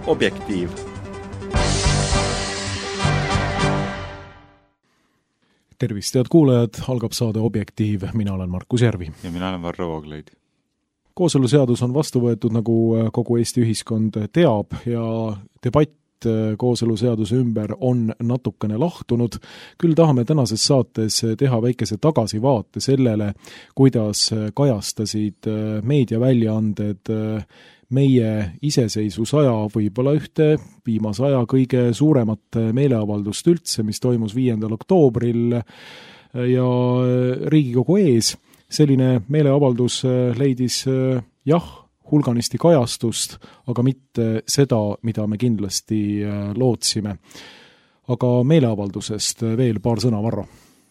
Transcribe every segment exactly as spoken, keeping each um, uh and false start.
Objektiiv. Tervist, head kuulajad, algab saade Objektiiv, mina olen Markus Järvi. Ja mina olen Varro Vooglaid. Kooseluseadus on vastu võetud, nagu kogu Eesti ühiskond teab, ja debatt kooseluseaduse ümber on natukene lahtunud. Küll tahame tänases saates teha väikese tagasivaate sellele, kuidas kajastasid meediaväljaanded meie iseseisvusaja, võib-olla ühte viimase aja kõige suuremat meeleavaldust üldse, mis toimus viiendal oktoobril ja Riigikogu ees. Selline meeleavaldus leidis jah, hulganisti kajastust, aga mitte seda, mida me kindlasti lootsime. Aga meeleavaldusest veel paar sõna, Varro.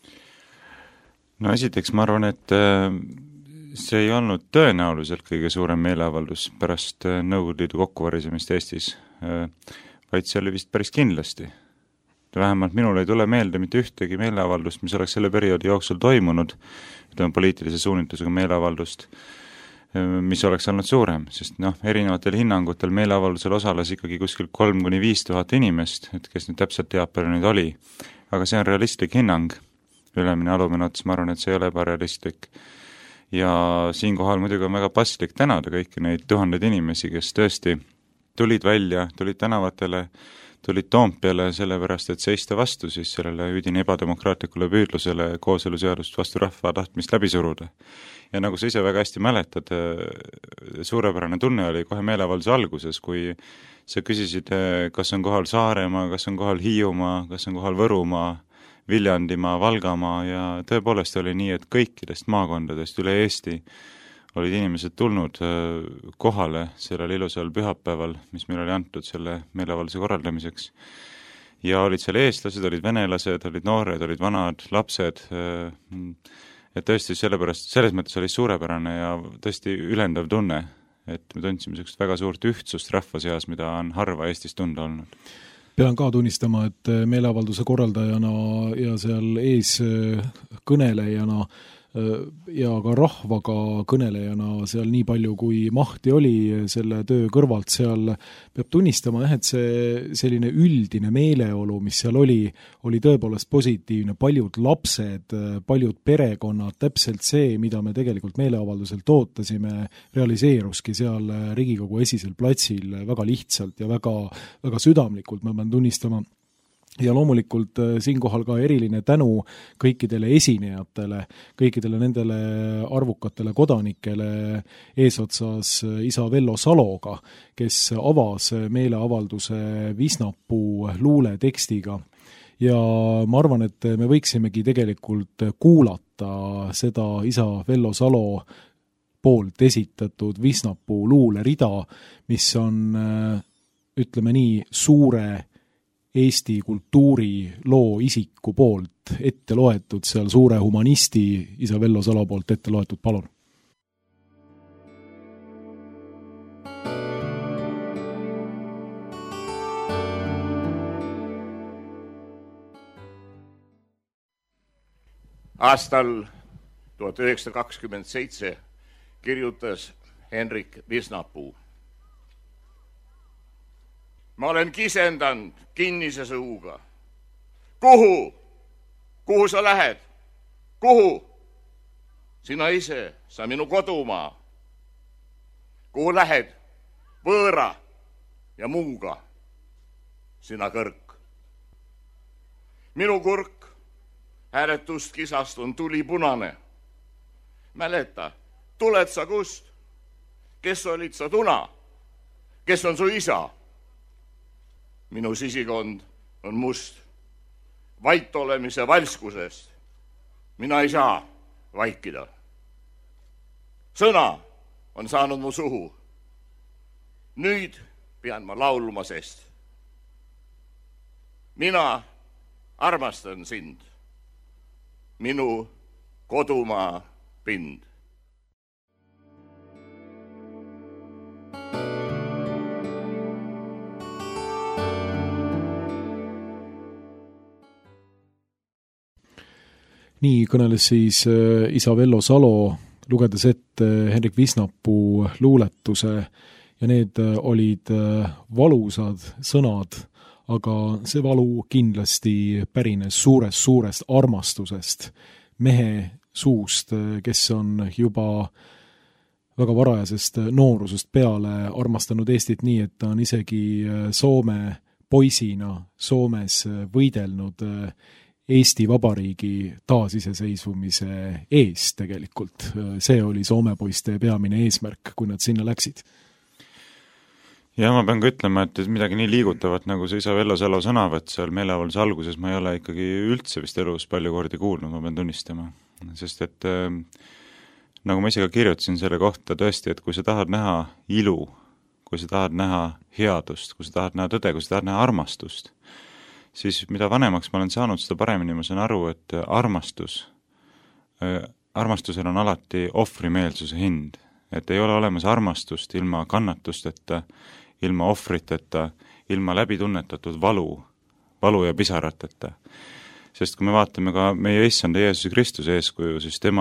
No esiteks ma arvan, et see ei olnud tõenäoliselt kõige suurem meeleavaldus pärast Nõukogude Liidu kokkuvarisemist Eestis, vaid see oli vist päris kindlasti. Vähemalt minul ei tule meelde mitte ühtegi meeleavaldust, mis oleks selle perioodi jooksul toimunud, ütleme poliitilise suunitlusega meeleavaldust, mis oleks olnud suurem, sest noh, erinevatel hinnangutel meeleavaldusel osales ikkagi kuskil kolm kuni viis tuhat inimest, et kes nüüd täpselt teab, palju nüüd oli. Aga see on realistlik hinnang, ülemine alumine ots, ma arvan, et see ei ole ebarealistlik. Ja siinkohal muidugi on väga paslik tänada kõiki neid tuhandeid inimesi, kes tõesti tulid välja, tulid tänavatele, tulid Toompeale sellepärast, et seista vastu siis sellele üdini ebademokraatlikule püüdlusele kooseluseadust vastu rahva tahtmist läbi suruda. Ja nagu sa ise väga hästi mäletad, suurepärane tunne oli kohe meeleavalduse alguses, kui sa küsisid, kas on kohal Saaremaa, kas on kohal Hiiumaa, kas on kohal Võrumaa, Viljandimaa, Valgamaa ja tõepoolest oli nii, et kõikidest maakondadest üle Eesti olid inimesed tulnud kohale sellel ilusal pühapäeval, mis meil oli antud selle meeleavalduse korraldamiseks. Ja olid seal eestlased, olid venelased, olid noored, olid vanad, lapsed. Et tõesti sellepärast, selles mõttes oli suurepärane ja tõesti ülendav tunne, et me tundsime sellist väga suurt ühtsust rahva seas, mida on harva Eestis tunda olnud. Pean ka tunnistama, et meeleavalduse korraldajana ja seal ees kõnelejana ja ka rahvaga kõnelejana seal nii palju, kui mahti oli selle töö kõrvalt seal, peab tunnistama, et see selline üldine meeleolu, mis seal oli, oli tõepoolest positiivne. Paljud lapsed, paljud perekonnad, täpselt see, mida me tegelikult meeleavalduselt ootasime, realiseeruski seal Riigikogu esisel platsil väga lihtsalt ja väga, väga südamlikult, ma pean tunnistama. Ja loomulikult siinkohal ka eriline tänu kõikidele esinejatele, kõikidele nendele arvukatele kodanikele eesotsas isa Vello Saloga, kes avas meeleavalduse Visnapuu luule tekstiga. Ja ma arvan, et me võiksimegi tegelikult kuulata seda isa Vello Salo poolt esitatud Visnapuu luule rida, mis on, ütleme nii, suure Eesti kultuuri loo isiku poolt ette loetud, seal suure humanisti isa Vello Salo poolt ette loetud, palun. Aastal tuhat üheksasada kakskümmend seitse kirjutas Henrik Visnapuu. Ma olen kisendanud kinnise suuga. Kuhu? Kuhu sa lähed? Kuhu? Sina ise, sa minu kodumaa. Kuhu lähed? Võõra ja muuga. Sina kõrk. Minu kurk hääletust kisast on tuli punane. Mäleta, tuled sa kust? Kes olid sa tuna? Kes on su isa? Minu sisikond on must. Vait olemise valskusest. Mina ei saa vaikida. Sõna on saanud mu suhu. Nüüd pean ma laulma sest. Mina armastan sind. Minu kodumaa pind. Nii kõneles siis isa Vello Salo, lugedes ette Henrik Visnapuu luuletuse ja need olid valusad sõnad, aga see valu kindlasti pärines suurest, suurest armastusest mehe suust, kes on juba väga varajasest noorusest peale armastanud Eestit nii, et ta on isegi Soome poisina Soomes võidelnud Eesti Vabariigi taasiseseisvumise eest tegelikult. See oli Soome poiste peamine eesmärk, kui nad sinna läksid. Ja ma pean ka ütlema, et midagi nii liigutavat, nagu see isa Vello Salo sõnavõtt seal meeleavalduse alguses, ma ei ole ikkagi üldse vist elus palju kordi kuulnud, ma pean tunnistama. Sest et äh, nagu ma ise ka kirjutasin selle kohta tõesti, et kui sa tahad näha ilu, kui sa tahad näha headust, kui sa tahad näha tõde, kui sa tahad näha armastust, siis mida vanemaks ma olen saanud, seda paremini ma saan aru, et armastus, äh, armastusel on alati ohvrimeelsuse hind. Et ei ole olemas armastust ilma kannatusteta, ilma ohvriteta, ilma läbitunnetatud valu, valu ja pisarateta. Sest kui me vaatame ka meie issanda Jeesuse Kristuse eeskuju, siis tema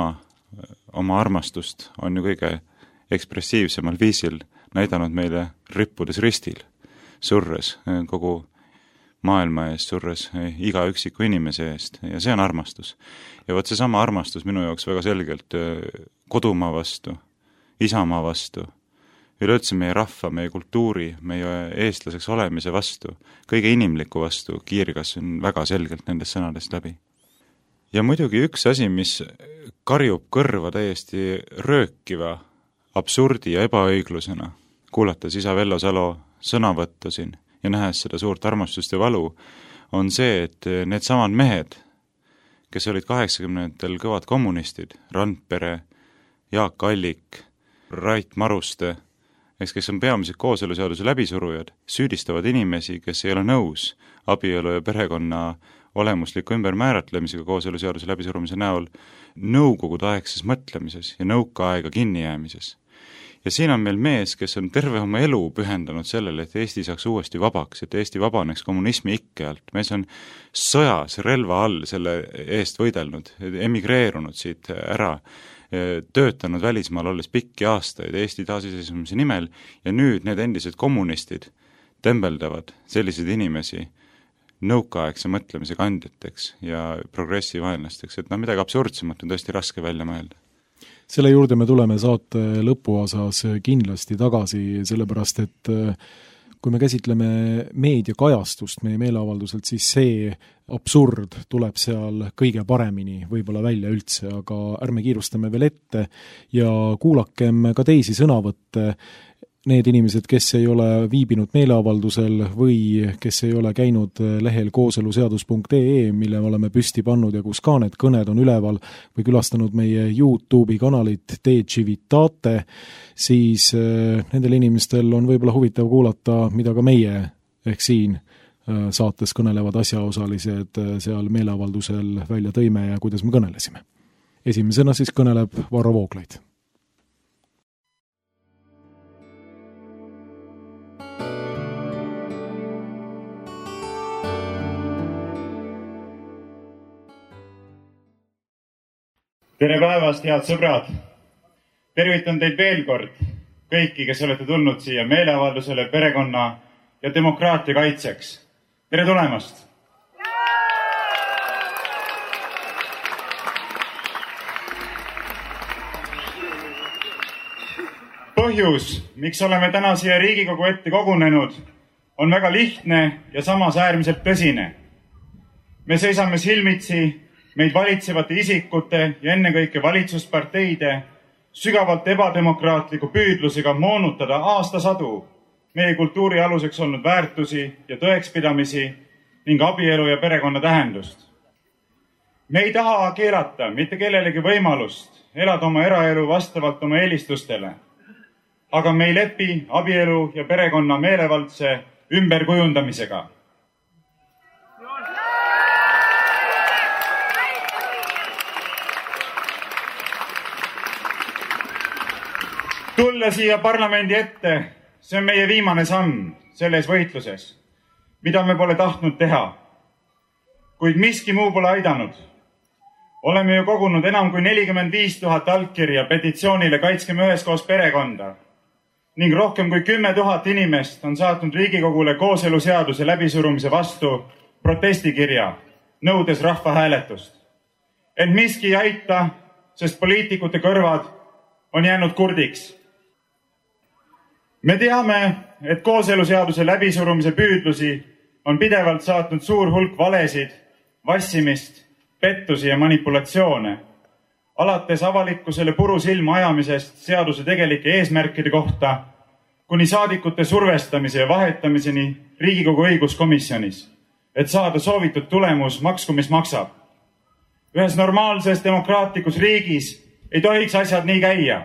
oma armastust on ju kõige ekspressiivsemal viisil näidanud meile rippudes ristil, surres kogu maailma eest, surres iga üksiku inimese eest, ja see on armastus. Ja võt see sama armastus minu jaoks väga selgelt kodumaa vastu, isamaa vastu, üleüldse meie rahva, meie kultuuri, meie eestlaseks olemise vastu, kõige inimliku vastu kiirgas on väga selgelt nendest sõnadest läbi. Ja muidugi üks asi, mis karjub kõrva täiesti röökiva, absurdi ja ebaõiglusena, kuulates isa Vello Salo sõnavõttu siin ja nähes seda suurt armastust ja valu, on see, et need samad mehed, kes olid kaheksakümnendatel kõvad kommunistid, Randpere, Jaak Allik, Rait Maruste, eks kes on peamised kooseluseaduse läbisurujad, süüdistavad inimesi, kes ei ole nõus abielu ja perekonna olemusliku ümbermääratlemisega kooseluseaduse läbisurumise näol nõukogudeaegses mõtlemises ja nõukaaega kinnijäämises. Ja siin on meil mees, kes on terve oma elu pühendanud sellele, et Eesti saaks uuesti vabaks, et Eesti vabaneks kommunismi ikke alt. Mees on sõjas relva all selle eest võidelnud, emigreerunud siit ära, töötanud välismaal olles pikki aastaid Eesti taasiseseisvumise nimel ja nüüd need endised kommunistid tembeldavad selliseid inimesi nõukaaegse mõtlemise kandjateks ja progressi vaenlasteks, et noh, midagi absurdsemat on tõesti raske välja mõelda. Selle juurde me tuleme saate lõpuosas kindlasti tagasi, sellepärast et kui me käsitleme meediakajastust meie meeleavalduselt, siis see absurd tuleb seal kõige paremini võib-olla välja üldse, aga ärme kiirustame veel ette ja kuulakem ka teisi sõnavõtte. Need inimesed, kes ei ole viibinud meeleavaldusel või kes ei ole käinud lehel kooseluseadus punkt ee, mille me oleme püsti pannud ja kus ka need kõned on üleval või külastanud meie YouTube'i kanalit De Civitate, siis nendel inimestel on võib-olla huvitav kuulata, mida ka meie ehk siin saates kõnelevad asjaosalised seal meeleavaldusel välja tõime ja kuidas me kõnelesime. Esimesena siis kõneleb Varro Vooglaid. Tere päevast, head sõbrad! Tervitan teid veel kord kõiki, kes olete tulnud siia meeleavaldusele perekonna ja demokraatia kaitseks. Tere tulemast! Põhjus, miks oleme täna siia Riigikogu ette kogunenud, on väga lihtne ja samas äärmiselt tõsine. Me seisame silmitsi meid valitsevate isikute ja ennekõike valitsusparteide sügavalt ebademokraatliku püüdlusega moonutada aastasadu meie kultuuri aluseks olnud väärtusi ja tõekspidamisi ning abielu ja perekonna tähendust. Me ei taha keelata mitte kellelegi võimalust elada oma eraelu vastavalt oma eelistustele, aga me ei lepi abielu ja perekonna meelevaldse ümberkujundamisega. Tulla siia parlamendi ette, see on meie viimane samm selles võitluses, mida me pole tahtnud teha. Kuid miski muu pole aidanud. Oleme ju kogunud enam kui nelikümmend viis tuhat allkirja petitsioonile Kaitskeme üheskoos perekonda. ning rohkem kui kümme tuhat inimest on saatnud Riigikogule kooseluseaduse läbisurumise vastu protestikirja, nõudes rahvahääletust. Ent miski ei aita, sest poliitikute kõrvad on jäänud kurdiks. Me teame, et kooseluseaduse läbisurumise püüdlusi on pidevalt saatnud suur hulk valesid, vassimist, pettusi ja manipulatsioone, alates avalikkusele puru silma ajamisest seaduse tegelike eesmärkide kohta, kuni saadikute survestamise ja vahetamiseni Riigikogu õiguskomisjonis, et saada soovitud tulemus maksku, mis maksab. Ühes normaalses demokraatlikus riigis ei tohiks asjad nii käia.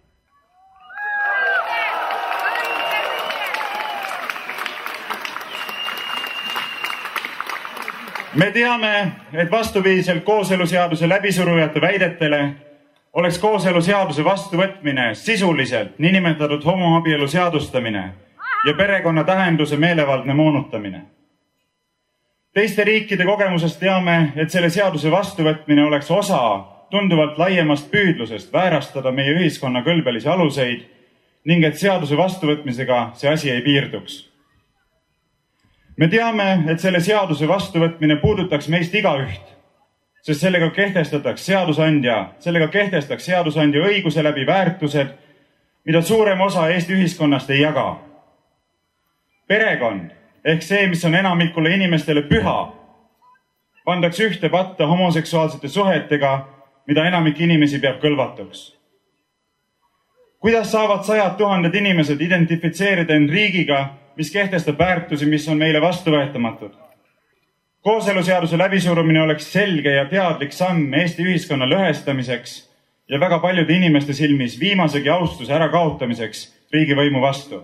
Me teame, et vastupidiselt kooseluseaduse läbisurujate väidetele oleks kooseluseaduse vastuvõtmine sisuliselt niinimetatud homoabielu seadustamine ja perekonna tähenduse meelevaldne moonutamine. Teiste riikide kogemusest teame, et selle seaduse vastuvõtmine oleks osa tunduvalt laiemast püüdlusest väärastada meie ühiskonna kõlbelisi aluseid ning et seaduse vastuvõtmisega see asi ei piirduks. Me teame, et selle seaduse vastuvõtmine puudutaks meist igaüht, sest sellega kehtestataks seadusandja, sellega kehtestaks seadusandja õiguse läbi väärtused, mida suurem osa Eesti ühiskonnast ei jaga. Perekond ehk see, mis on enamikule inimestele püha, pandaks ühte patta homoseksuaalsete suhetega, mida enamik inimesi peab kõlvatuks. Kuidas saavad sajad tuhanded inimesed identifitseerida end riigiga, mis kehtestab väärtusi, mis on meile vastuvõetamatud? Kooseluseaduse läbisurumine oleks selge ja teadlik samm Eesti ühiskonna lõhestamiseks ja väga paljude inimeste silmis viimasegi austuse ära kaotamiseks riigivõimu vastu.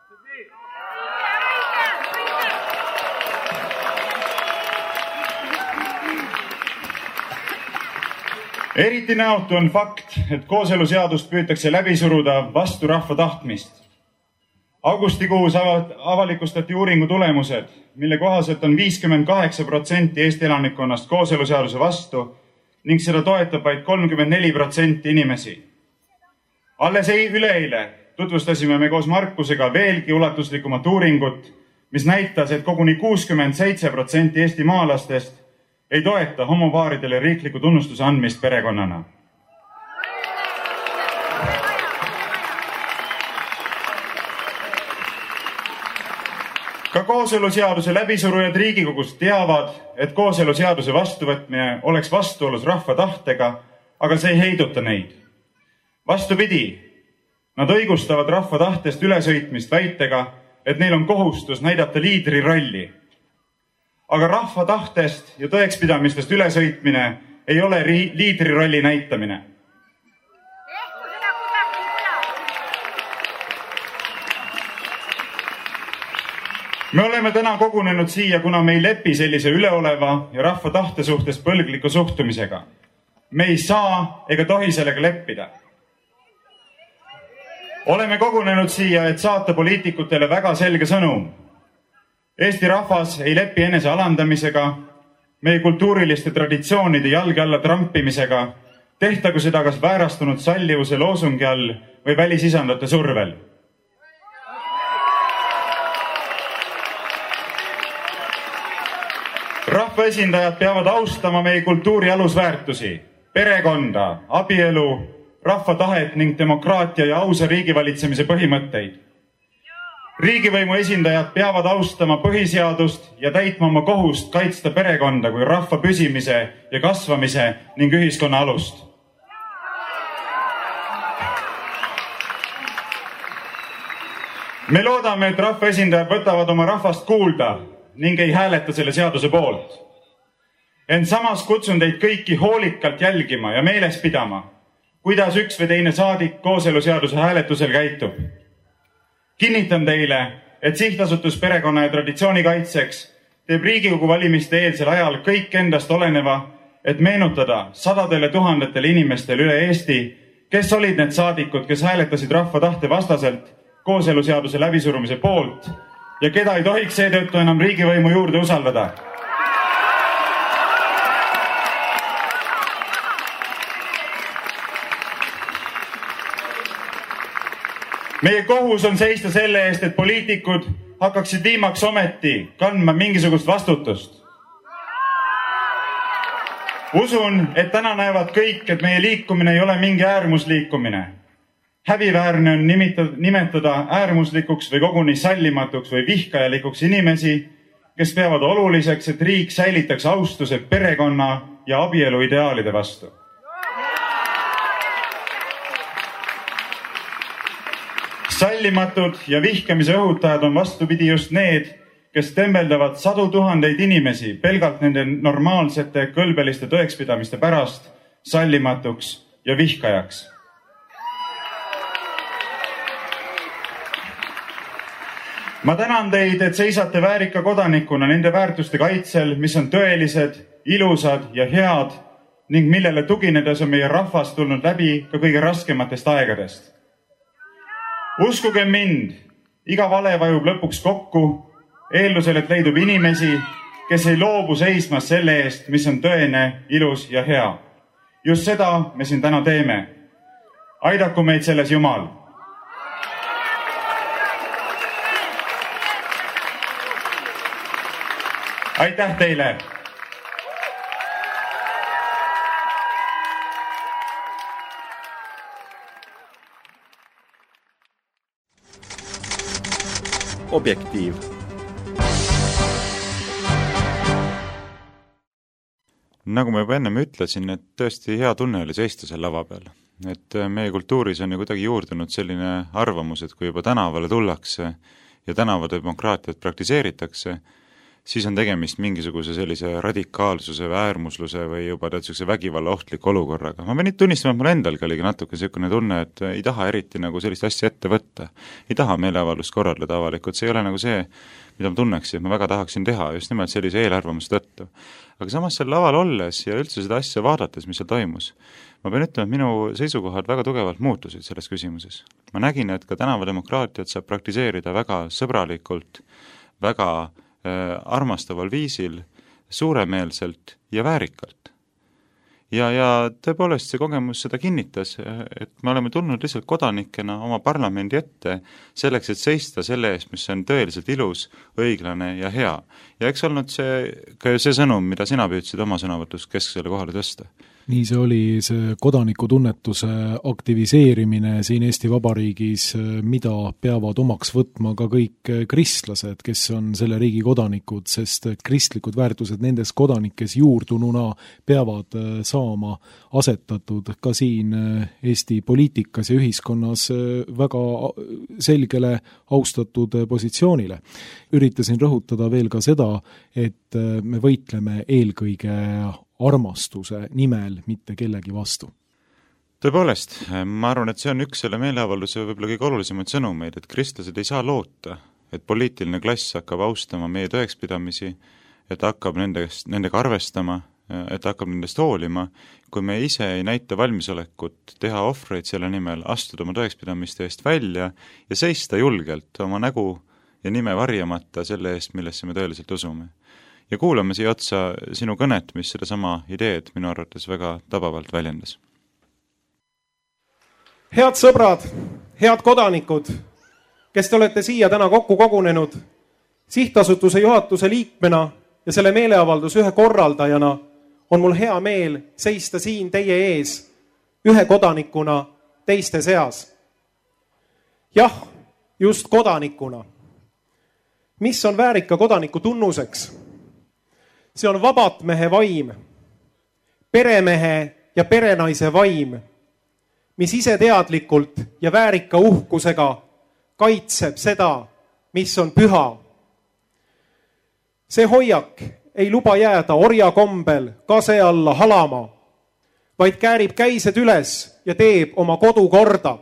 Eriti näotu on fakt, et kooseluseadust püütakse läbi suruda vastu rahva tahtmist. Augustikuus avalikustati uuringu tulemused, mille kohaselt on viiskümmend kaheksa protsenti Eesti elanikkonnast kooseluseaduse vastu ning seda toetab vaid kolmkümmend neli protsenti inimesi. Alles üleeile tutvustasime me koos Markusega veelgi ulatuslikumat uuringut, mis näitas, et koguni kuuskümmend seitse protsenti Eesti maalastest ei toeta homopaaridele riikliku tunnustuse andmist perekonnana. Ka kooseluseaduse läbisurujad Riigikogus teavad, et kooseluseaduse vastuvõtmine oleks vastuolus rahva tahtega, aga see ei heiduta neid. Vastupidi, nad õigustavad rahva tahtest ülesõitmist väitega, et neil on kohustus näidata liidri rolli. Aga rahva tahtest ja tõekspidamistest ülesõitmine ei ole liidri rolli näitamine. Me oleme täna kogunenud siia, kuna me ei lepi sellise üleoleva ja rahva tahte suhtes põlgliku suhtumisega. Me ei saa ega tohi sellega leppida. Oleme kogunenud siia, et saata poliitikutele väga selge sõnum. Eesti rahvas ei lepi enese alandamisega, meie kultuuriliste traditsioonide jalge alla trampimisega, tehtagu seda kas väärastunud sallivuse loosungi all või välisisandate survel. Rahvaesindajad peavad austama meie kultuuri alusväärtusi, perekonda, abielu, rahva tahet ning demokraatia ja ausa riigivalitsemise põhimõtteid. Riigivõimu esindajad peavad austama põhiseadust ja täitma oma kohust kaitsta perekonda kui rahva püsimise ja kasvamise ning ühiskonna alust. Me loodame, et rahvaesindajad võtavad oma rahvast kuulda ning ei hääleta selle seaduse poolt. Ent samas kutsun teid kõiki hoolikalt jälgima ja meeles pidama, kuidas üks või teine saadik kooseluseaduse hääletusel käitub. Kinnitan teile, et sihtasutus perekonna ja traditsiooni kaitseks teeb Riigikogu valimiste eelsel ajal kõik endast oleneva, et meenutada sadadele tuhandetele inimestele üle Eesti, kes olid need saadikud, kes hääletasid rahva tahte vastaselt kooseluseaduse läbisurumise poolt ja keda ei tohiks seetõttu enam riigivõimu juurde usaldada. meie kohus on seista selle eest, et poliitikud hakkaksid viimaks ometi kandma mingisugust vastutust. Usun, et täna näevad kõik, et meie liikumine ei ole mingi äärmusliikumine. Häbiväärne on nimetada äärmuslikuks või koguni sallimatuks või vihkajalikuks inimesi, kes peavad oluliseks, et riik säilitaks austuse perekonna ja abielu ideaalide vastu. Sallimatud ja vihkamise õhutajad on vastupidi just need, kes tembeldavad sadu tuhandeid inimesi pelgalt nende normaalsete kõlbeliste tõekspidamiste pärast sallimatuks ja vihkajaks. Ma tänan teid, et seisate väärika kodanikuna nende väärtuste kaitsel, mis on tõelised, ilusad ja head ning millele tuginedes on meie rahvas tulnud läbi ka kõige raskematest aegadest. Uskuge mind, iga vale vajub lõpuks kokku, eeldusel, et leidub inimesi, kes ei loobu seismas selle eest, mis on tõene, ilus ja hea. Just seda me siin täna teeme. Aidaku meid selles Jumal. Aitäh teile! Objektiiv. Nagu ma juba ennem ütlesin, et tõesti hea tunne oli seista seal lava peal. Et meie kultuuris on ju kuidagi juurdunud selline arvamus, et kui juba tänavale tullakse ja tänavademokraatiat praktiseeritakse, siis on tegemist mingisuguse sellise radikaalsuse või äärmusluse või juba tähtsuse vägivalla ohtliku olukorraga. Ma pean nüüd tunnistama, et mul endalgi oligi natuke selline tunne, et ei taha eriti nagu sellist asja ette võtta. Ei taha meeleavaldust korraldada avalikult. See ei ole nagu see, mida ma tunneksin, et ma väga tahaksin teha just nimelt sellise eelarvamuse tõttu. Aga samas seal laval olles ja üldse seda asja vaadates, mis seal toimus, ma pean ütlema, et minu seisukohad väga tugevalt muutusid selles küsimuses. Ma nägin, et ka tänavademokraatiat saab praktiseerida väga sõbralikult, väga armastaval viisil, suuremeelselt ja väärikalt. Ja, ja tõepoolest see kogemus seda kinnitas, et me oleme tulnud lihtsalt kodanikena oma parlamendi ette selleks, et seista selle eest, mis on tõeliselt ilus, õiglane ja hea. Ja eks olnud see, ka see sõnum, mida sina püüdsid oma sõnavõtus kesksele kohale tõsta. Nii see oli see kodanikutunnetuse aktiviseerimine siin Eesti Vabariigis, mida peavad omaks võtma ka kõik kristlased, kes on selle riigi kodanikud, sest kristlikud väärtused nendes kodanikes juurdununa peavad saama asetatud ka siin Eesti poliitikas ja ühiskonnas väga selgele austatud positsioonile. Üritasin rõhutada veel ka seda, et me võitleme eelkõige armastuse nimel, mitte kellegi vastu. Tõepoolest, ma arvan, et see on üks selle meeleavalduse võib-olla kõige olulisemaid sõnumeid, et kristlased ei saa loota, et poliitiline klass hakkab austama meie tõekspidamisi, et hakkab nendest, nendega arvestama, et hakkab nendest hoolima, kui me ise ei näita valmisolekut teha ohvreid selle nimel, astuda oma tõekspidamiste eest välja ja seista julgelt oma nägu ja nime varjamata selle eest, millesse me tõeliselt usume. Ja kuulame siia otsa sinu kõnet, mis seda sama ideed minu arvates väga tabavalt väljendas. Head sõbrad, head kodanikud, kes te olete siia täna kokku kogunenud, sihtasutuse juhatuse liikmena ja selle meeleavalduse ühe korraldajana on mul hea meel seista siin teie ees ühe kodanikuna teiste seas. Jah, just kodanikuna. Mis on väärika kodaniku tunnuseks? See on vabatmehe vaim, peremehe ja perenaise vaim, mis ise teadlikult ja väärika uhkusega kaitseb seda, mis on püha. See hoiak ei luba jääda orja kombel kase alla halama, vaid käärib käised üles ja teeb oma kodu korda.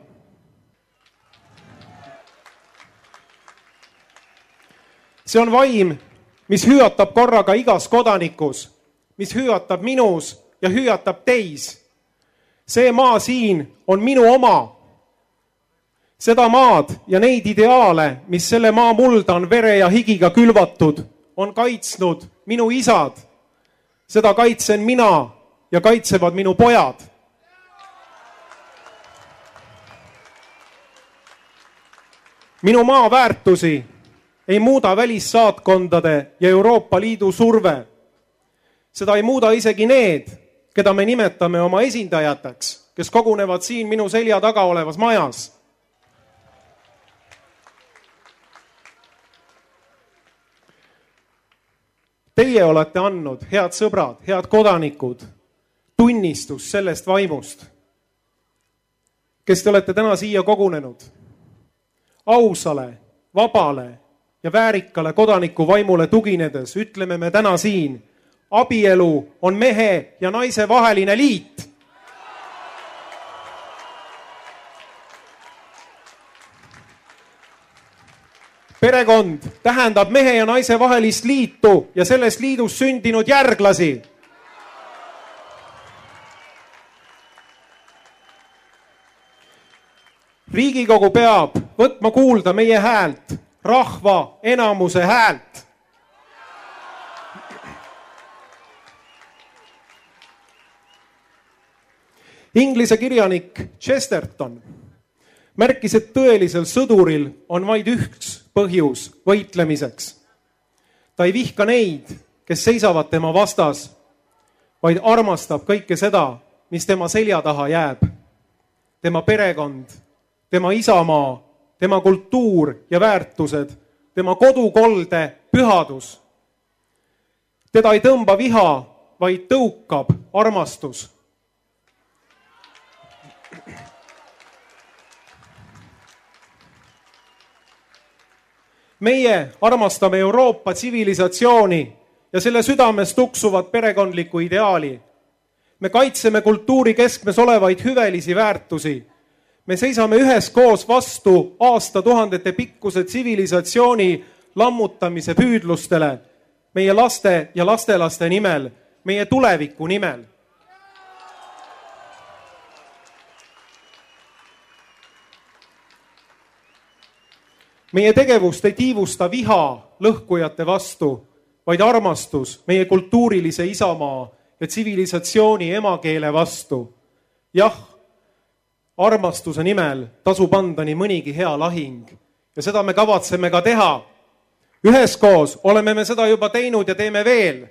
See on vaim, mis hüüatab korraga igas kodanikus, mis hüüatab minus ja hüüatab teis. See maa siin on minu oma. Seda maad ja neid ideaale, mis selle maa mulda on vere ja higiga külvatud, on kaitsnud minu isad. Seda kaitsen mina ja kaitsevad minu pojad. minu maa väärtusi ei muuda välissaatkondade ja Euroopa Liidu surve. Seda ei muuda isegi need, keda me nimetame oma esindajateks, kes kogunevad siin minu selja taga olevas majas. Teie olete andnud, head sõbrad, head kodanikud, tunnistus sellest vaimust, kes te olete täna siia kogunenud. Ausale, vabale ja väärikale kodaniku vaimule tuginedes ütleme me täna siin, abielu on mehe ja naise vaheline liit. Perekond tähendab mehe ja naise vahelist liitu ja sellest liidus sündinud järglasi. Riigikogu peab võtma kuulda meie häält, rahva enamuse häält. Inglise kirjanik Chesterton märkis, et tõelisel sõduril on vaid üks põhjus võitlemiseks. Ta ei vihka neid, kes seisavad tema vastas, vaid armastab kõike seda, mis tema selja taha jääb. Tema perekond, tema isamaa, tema kultuur ja väärtused, tema kodukolde pühadus. Teda ei tõmba viha, vaid tõukab armastus. Meie armastame Euroopa tsivilisatsiooni ja selle südames tuksuvat perekondlikku ideaali. Me kaitseme kultuuri keskmes olevaid hüvelisi väärtusi. Me seisame üheskoos vastu aastatuhandete pikkuse tsivilisatsiooni lammutamise püüdlustele, meie laste ja lastelaste nimel, meie tuleviku nimel. Meie tegevust ei tiivusta viha lõhkujate vastu, vaid armastus meie kultuurilise isamaa ja tsivilisatsiooni emakeele vastu. Jah, armastuse nimel tasub anda nii mõnigi hea lahing ja seda me kavatseme ka teha. Üheskoos oleme me seda juba teinud ja teeme veel.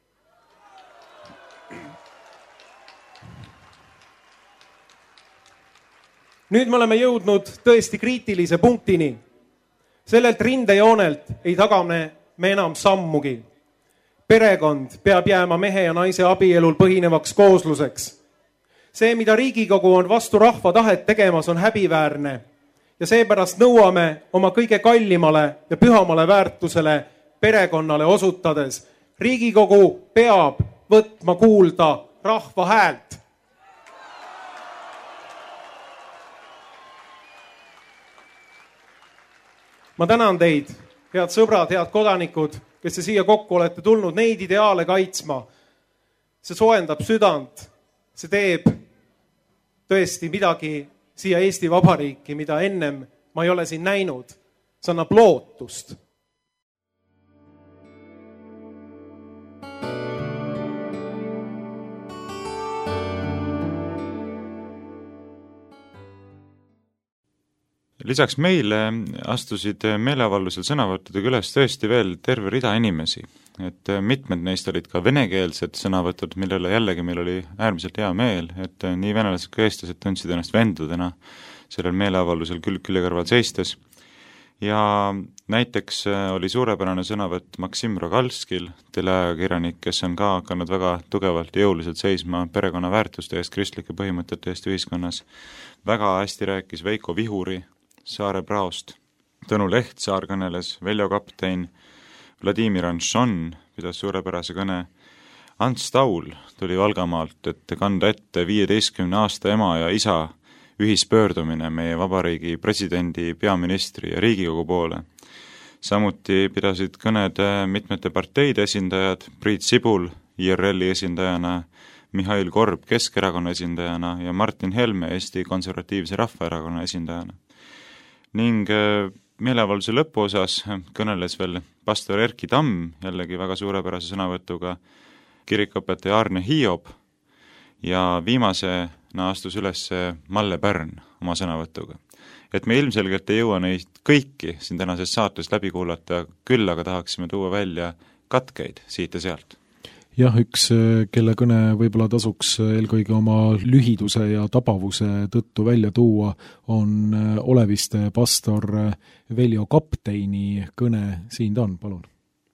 Nüüd me oleme jõudnud tõesti kriitilise punktini. Sellelt rindejoonelt ei tagame me enam sammugi. Perekond peab jääma mehe ja naise abielul põhinevaks koosluseks. See, mida Riigikogu on vastu rahva tahet tegemas, on häbiväärne ja seepärast nõuame oma kõige kallimale ja pühamale väärtusele perekonnale osutades. Riigikogu peab võtma kuulda rahva häält. Ma tänan teid, head sõbrad, head kodanikud, kes te siia kokku olete tulnud neid ideaale kaitsma. See soojendab südant, see teeb tõesti midagi siia Eesti Vabariiki, mida ennem ma ei ole siin näinud. See annab lootust. Lisaks meile astusid meeleavaldusel sõnavõttudega üles tõesti veel terve rida inimesi. Et mitmed neist olid ka venekeelsed sõnavõtud, millele jällegi meil oli äärmiselt hea meel, et nii venelased kui eestlased tundsid ennast vendudena sellel meeleavaldusel külg külje kõrval seistes. Ja näiteks oli suurepärane sõnavõtt Maksim Rogalskil, teleajakirjanik, kes on ka hakanud väga tugevalt ja jõuliselt seisma perekonna väärtuste eest, kristlike põhimõtete eest ühiskonnas. Väga hästi rääkis Veiko Vihuri Saare praost. Tõnu Lehtsaar kõneles, Veljo Kaptein, Vladimir Anšon pidas suurepärase kõne. Ants Taul tuli Valgamaalt, et kanda ette viieteistkümne aasta ema ja isa ühispöördumine meie vabariigi presidendi, peaministri ja Riigikogu poole. Samuti pidasid kõned mitmete parteide esindajad, Priit Sibul I R L-i esindajana, Mihhail Korb Keskerakonna esindajana ja Martin Helme Eesti Konservatiivse Rahvaerakonna esindajana. Ning meeleavalduse lõpuosas kõneles veel pastor Erki Tamm, jällegi väga suurepärase sõnavõtuga, kirikuõpetaja Arne Hiob ja viimasena astus üles Malle Pärn oma sõnavõtuga. et me ilmselgelt ei jõua neid kõiki siin tänases saates läbi kuulata, küll aga tahaksime tuua välja katkeid siit ja sealt. Jah, üks, kelle kõne võib-olla tasuks eelkõige oma lühiduse ja tabavuse tõttu välja tuua, on Oleviste pastor Veljo Kapteini kõne. Siin ta on, palun.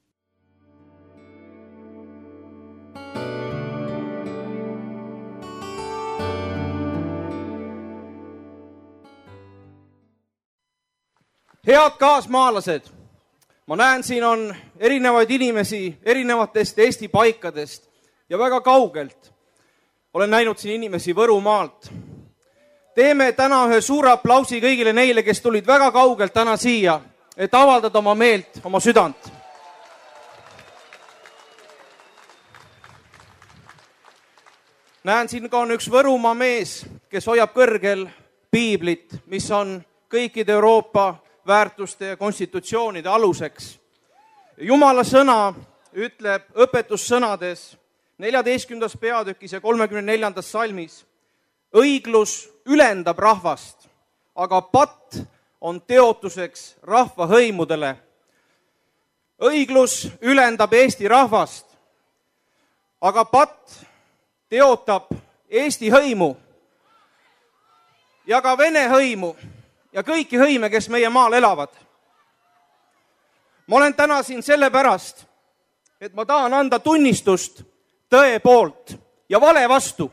Head kaasmaalased, ma näen, siin on erinevaid inimesi erinevatest Eesti paikadest ja väga kaugelt. Olen näinud siin inimesi Võrumaalt. Teeme täna ühe suure aplausi kõigile neile, kes tulid väga kaugelt täna siia, et avaldada oma meelt, oma südant. Näen, siin ka on üks Võrumaa mees, kes hoiab kõrgel piiblit, mis on kõikide Euroopa väärtuste ja konstitutsioonide aluseks. Jumala sõna ütleb õpetussõnades neljateistkümnendas peatükis ja kolmekümne neljandas salmis: õiglus ülendab rahvast, aga patt on teotuseks rahva hõimudele. Õiglus ülendab Eesti rahvast, aga patt teotab Eesti hõimu ja ka Vene hõimu ja kõiki hõime, kes meie maal elavad. Ma olen täna siin sellepärast, et ma tahan anda tunnistust tõe poolt ja vale vastu.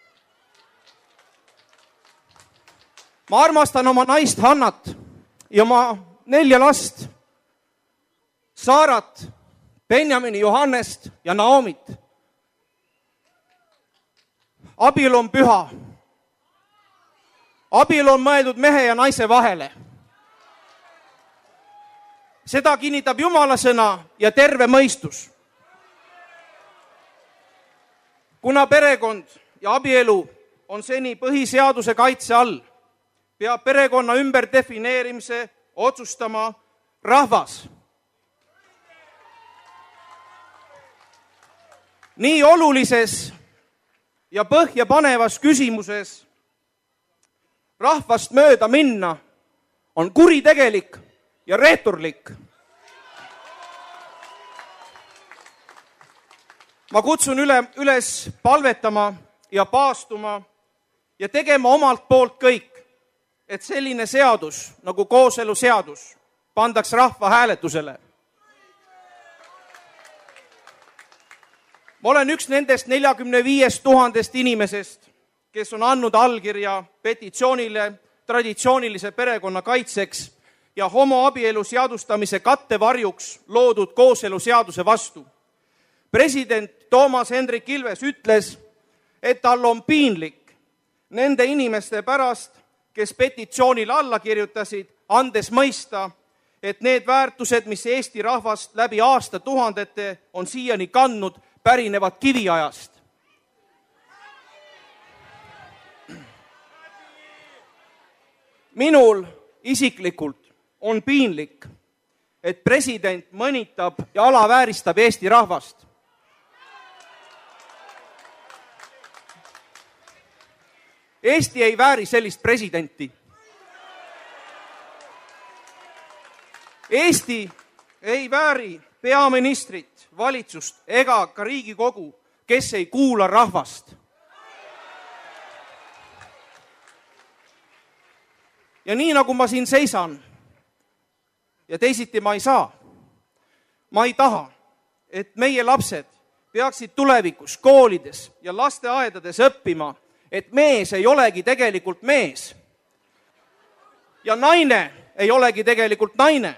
Ma armastan oma naist Hannat ja oma nelja last, Saarat, Benjamini, Johannest ja Naomit. Abielu on püha. Abielu on mõeldud mehe ja naise vahele. Seda kinnitab Jumala sõna ja terve mõistus. Kuna perekond ja abielu on seni põhiseaduse kaitse all, peab perekonna ümber defineerimise otsustama rahvas. Nii olulises ja põhjapanevas küsimuses rahvast mööda minna on kuritegelik ja reeturlik. Ma kutsun üle, üles palvetama ja paastuma ja tegema omalt poolt kõik, et selline seadus nagu kooseluseadus pandaks rahva hääletusele. Ma olen üks nendest neljakümne viiest tuhandest inimesest, kes on andnud allkirja petitsioonile traditsioonilise perekonna kaitseks ja homoabielu seadustamise kattevarjuks loodud kooseluseaduse vastu. President Toomas Hendrik Ilves ütles, et tal on piinlik nende inimeste pärast, kes petitsioonile alla kirjutasid, andes mõista, et need väärtused, mis Eesti rahvast läbi aasta tuhandete on siiani kandnud, pärinevad kiviajast. Minul isiklikult on piinlik, et president mõnitab ja alavääristab Eesti rahvast. Eesti ei vääri sellist presidenti. Eesti ei vääri peaministrit, valitsust ega ka Riigikogu, kes ei kuula rahvast. Ja nii nagu ma siin seisan ja teisiti ma ei saa, ma ei taha, et meie lapsed peaksid tulevikus koolides ja lasteaedades õppima, et mees ei olegi tegelikult mees ja naine ei olegi tegelikult naine.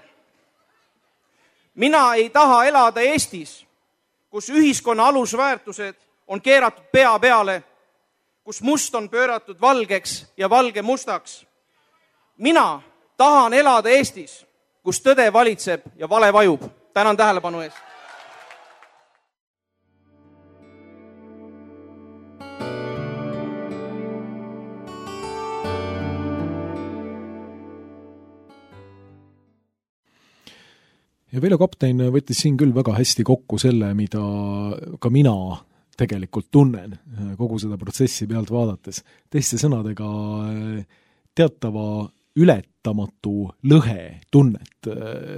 Mina ei taha elada Eestis, kus ühiskonna alusväärtused on keeratud pea peale, kus must on pööratud valgeks ja valge mustaks. Mina tahan elada Eestis, kus tõde valitseb ja vale vajub. Tänan tähelepanu eest. Ja Veljo Kaptein võttis siin küll väga hästi kokku selle, mida ka mina tegelikult tunnen kogu seda protsessi pealt vaadates. Teiste sõnadega teatava ületamatu lõhe tunnet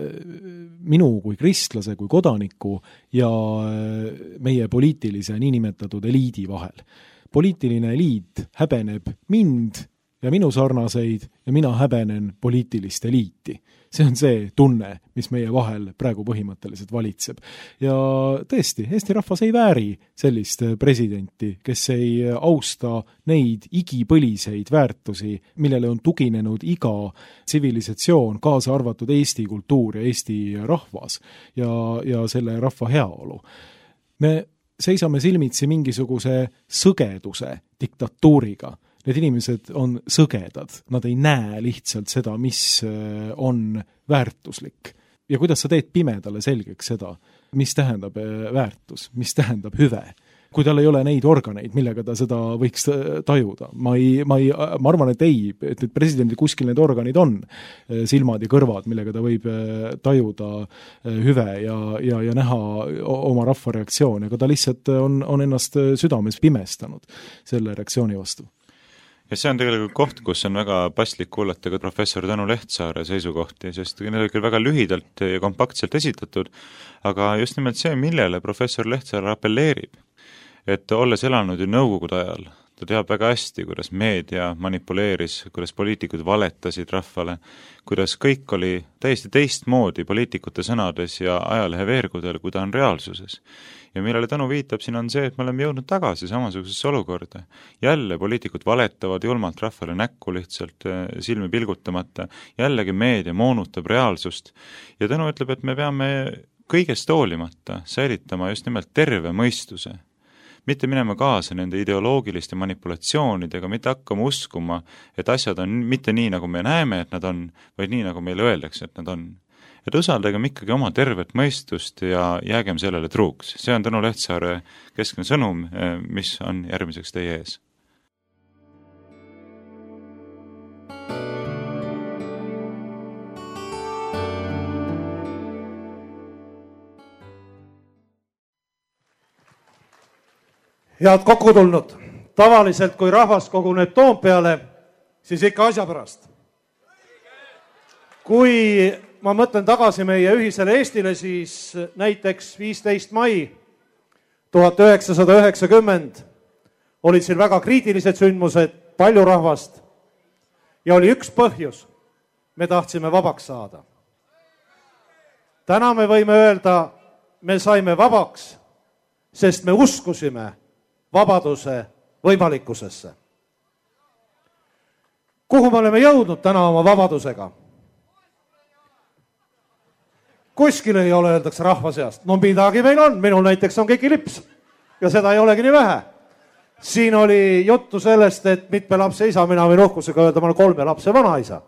minu kui kristlase, kui kodaniku ja meie poliitilise niinimetatud eliidi vahel. Poliitiline eliit häbeneb mind ja minu sarnaseid ja mina häbenen poliitilist eliiti. See on see tunne, mis meie vahel praegu põhimõtteliselt valitseb. Ja tõesti, Eesti rahvas ei vääri sellist presidenti, kes ei austa neid igipõliseid väärtusi, millele on tuginenud iga tsivilisatsioon, kaasa arvatud Eesti kultuur ja Eesti rahvas ja, ja selle rahva heaolu. Me seisame silmitsi mingisuguse sõgeduse diktatuuriga. Need inimesed on sõgedad, nad ei näe lihtsalt seda, mis on väärtuslik. Ja kuidas sa teed pimedale selgeks seda, mis tähendab väärtus, mis tähendab hüve. Kui tal ei ole neid organeid, millega ta seda võiks tajuda. Ma, ei, ma, ei, ma arvan, et ei, et presidendil kuskil need organid on, silmad ja kõrvad, millega ta võib tajuda hüve ja, ja, ja näha oma rahva reaktsiooni, aga ta lihtsalt on, on ennast südames pimestanud selle reaktsiooni vastu. Ja see on tegelikult koht, kus on väga paslik kuulata ka professor Tõnu Lehtsaare seisukohti, sest need oli küll väga lühidalt ja kompaktselt esitatud, aga just nimelt see, millele professor Lehtsaar appelleerib, et olles elanud ju nõukogude ajal, ta teab väga hästi, kuidas meedia manipuleeris, kuidas poliitikud valetasid rahvale, kuidas kõik oli täiesti teistmoodi poliitikute sõnades ja ajalehe veergudel, kui ta on reaalsuses. Ja millele Tõnu viitab siin on see, et me oleme jõudnud tagasi samasugusesse olukorda. Jälle poliitikud valetavad julmalt rahvale näkku lihtsalt silmi pilgutamata. Jällegi meedia moonutab reaalsust. Ja Tõnu ütleb, et me peame kõigest hoolimata säilitama just nimelt terve mõistuse. Mitte minema kaasa nende ideoloogiliste manipulatsioonidega, mitte hakkama uskuma, et asjad on mitte nii, nagu me näeme, et nad on, vaid nii, nagu meile öeldakse, et nad on. Et usaldagem ikkagi oma tervet mõistust ja jäägem sellele truuks. See on Tõnu Lehtsaare keskne sõnum, mis on järgmiseks teie ees. Head kokku tulnud. Tavaliselt, kui rahvas koguneb Toompeale, siis ikka asja pärast. Kui ma mõtlen tagasi meie ühisele Eestile, siis näiteks viisteist mai tuhat üheksasada üheksakümmend olid siin väga kriitilised sündmused, palju rahvast ja oli üks põhjus. Me tahtsime vabaks saada. Täna me võime öelda, me saime vabaks, sest me uskusime vabaduse võimalikkusesse. Kuhu me oleme jõudnud täna oma vabadusega? Kuskil ei ole, öeldakse rahva seast. No midagi meil on, minul näiteks on keegi lips ja seda ei olegi nii vähe. Siin oli juttu sellest, et mitme lapse isa, mina võin uhkusega öelda, ma olen kolme lapse vanaisa.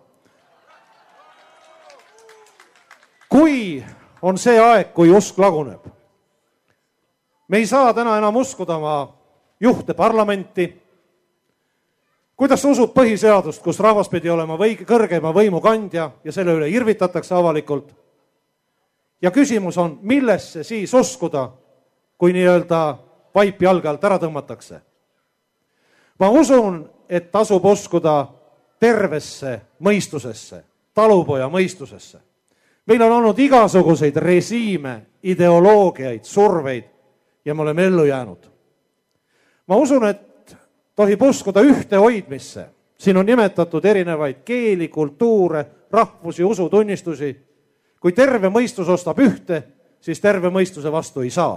Kui on see aeg, kui usk laguneb, me ei saa täna enam uskuda oma juhte parlamenti. Kuidas usub põhiseadust, kus rahvas pidi olema või, kõrgema võimu kandja ja selle üle irvitatakse avalikult? Ja küsimus on, millesse siis uskuda, kui nii-öelda vaip jalge alt ära tõmmatakse? Ma usun, et tasub uskuda tervesse mõistusesse, talupoja mõistusesse. Meil on olnud igasuguseid režiime, ideoloogiaid, surveid ja me oleme ellu jäänud. Ma usun, et tohib uskuda ühte hoidmisse. Siin on nimetatud erinevaid keeli, kultuure, rahvusi, usutunnistusi. Kui terve mõistus ostab ühte, siis terve mõistuse vastu ei saa.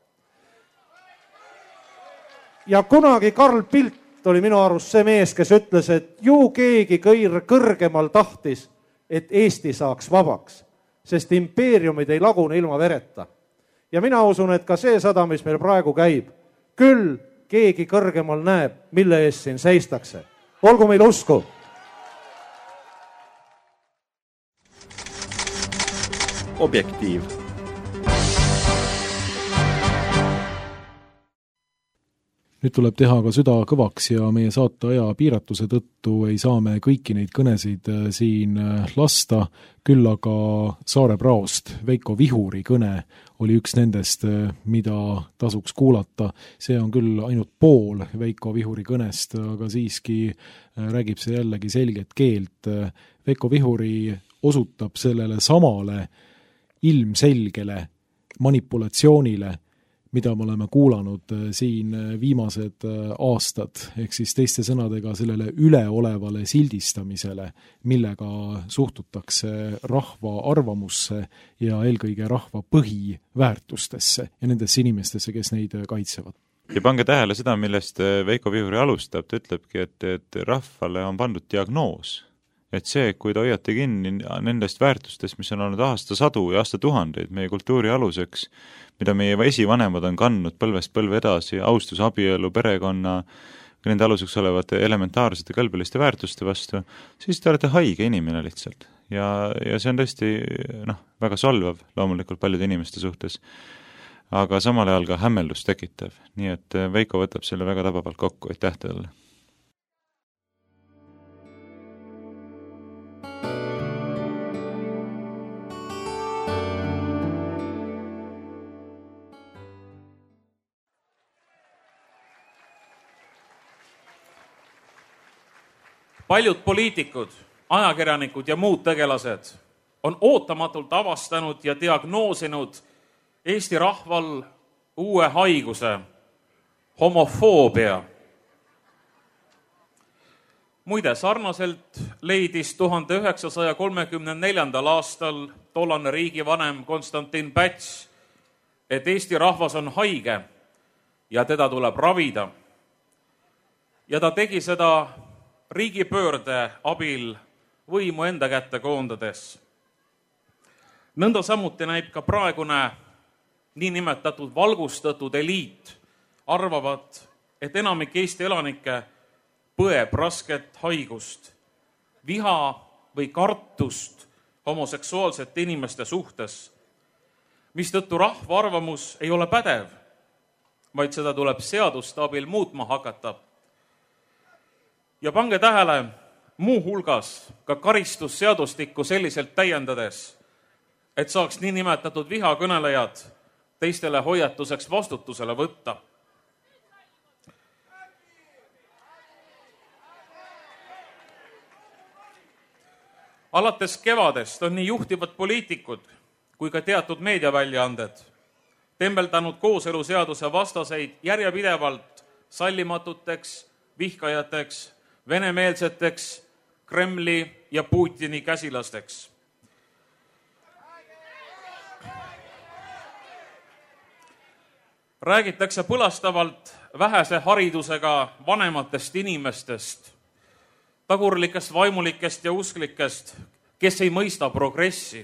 Ja kunagi Karl Pilt oli minu arust see mees, kes ütles, et ju keegi kõir kõrgemal tahtis, et Eesti saaks vabaks, sest impeeriumid ei lagune ilma vereta. Ja mina usun, et ka see sõda, mis meil praegu käib, küll keegi kõrgemal näeb, mille eest siin seistakse. Olgu meil usku! Objektiiv. Nüüd tuleb teha ka süda kõvaks ja meie saate aja piiratuse tõttu ei saa me kõiki neid kõnesid siin lasta, küll aga Saare praost Veiko Vihuri kõne oli üks nendest, mida tasuks kuulata. See on küll ainult pool Veiko Vihuri kõnest, aga siiski räägib see jällegi selget keelt. Veiko Vihuri osutab sellele samale ilmselgele manipulatsioonile, mida me oleme kuulanud siin viimased aastad, ehk siis teiste sõnadega sellele üleolevale sildistamisele, millega suhtutakse rahva arvamusse ja eelkõige rahva põhiväärtustesse ja nendesse inimestesse, kes neid kaitsevad. Ja pange tähele seda, millest Veiko Vihuri alustab, ta ütlebki, et, et rahvale on pandud diagnoos. Et see, kui te hoiate kinni nendest väärtustest, mis on olnud aastasadu ja aastatuhandeid meie kultuuri aluseks, mida meie esivanemad on kandnud põlvest põlve edasi, austus, abielu, perekonna, nende aluseks olevate elementaarsete kõlbeliste väärtuste vastu, siis te olete haige inimene lihtsalt. Ja, ja see on tõesti noh, väga solvav loomulikult paljude inimeste suhtes, aga samal ajal ka hämmeldust tekitav. Nii et Veiko võtab selle väga tabavalt kokku, aitäh teile. Paljud poliitikud, ajakirjanikud ja muud tegelased on ootamatult avastanud ja diagnoosinud Eesti rahval uue haiguse, homofoobia. Muide, sarnaselt leidis tuhande üheksasaja kolmekümne neljandal aastal tollane riigivanem Konstantin Päts, et Eesti rahvas on haige ja teda tuleb ravida. Ja ta tegi seda riigipöörde abil võimu enda kätte koondades. Nõnda samuti näib ka praegune niinimetatud valgustatud eliit arvavad, et enamik Eesti elanikke põeb rasket haigust, viha või kartust homoseksuaalsete inimeste suhtes, mistõttu rahva arvamus ei ole pädev, vaid seda tuleb seaduste abil muutma hakata. Ja pange tähele, muu hulgas ka karistusseadustikku selliselt täiendades, et saaks nii nimetatud vihakõnelejad teistele hoiatuseks vastutusele võtta. Alates kevadest on nii juhtivad poliitikud kui ka teatud meediaväljaanded tembeldanud kooseluseaduse vastaseid järjepidevalt sallimatuteks, vihkajateks, venemeelseteks, Kremli ja Putini käsilasteks. Räägitakse põlastavalt vähese haridusega vanematest inimestest, tagurlikest vaimulikest ja usklikest, kes ei mõista progressi.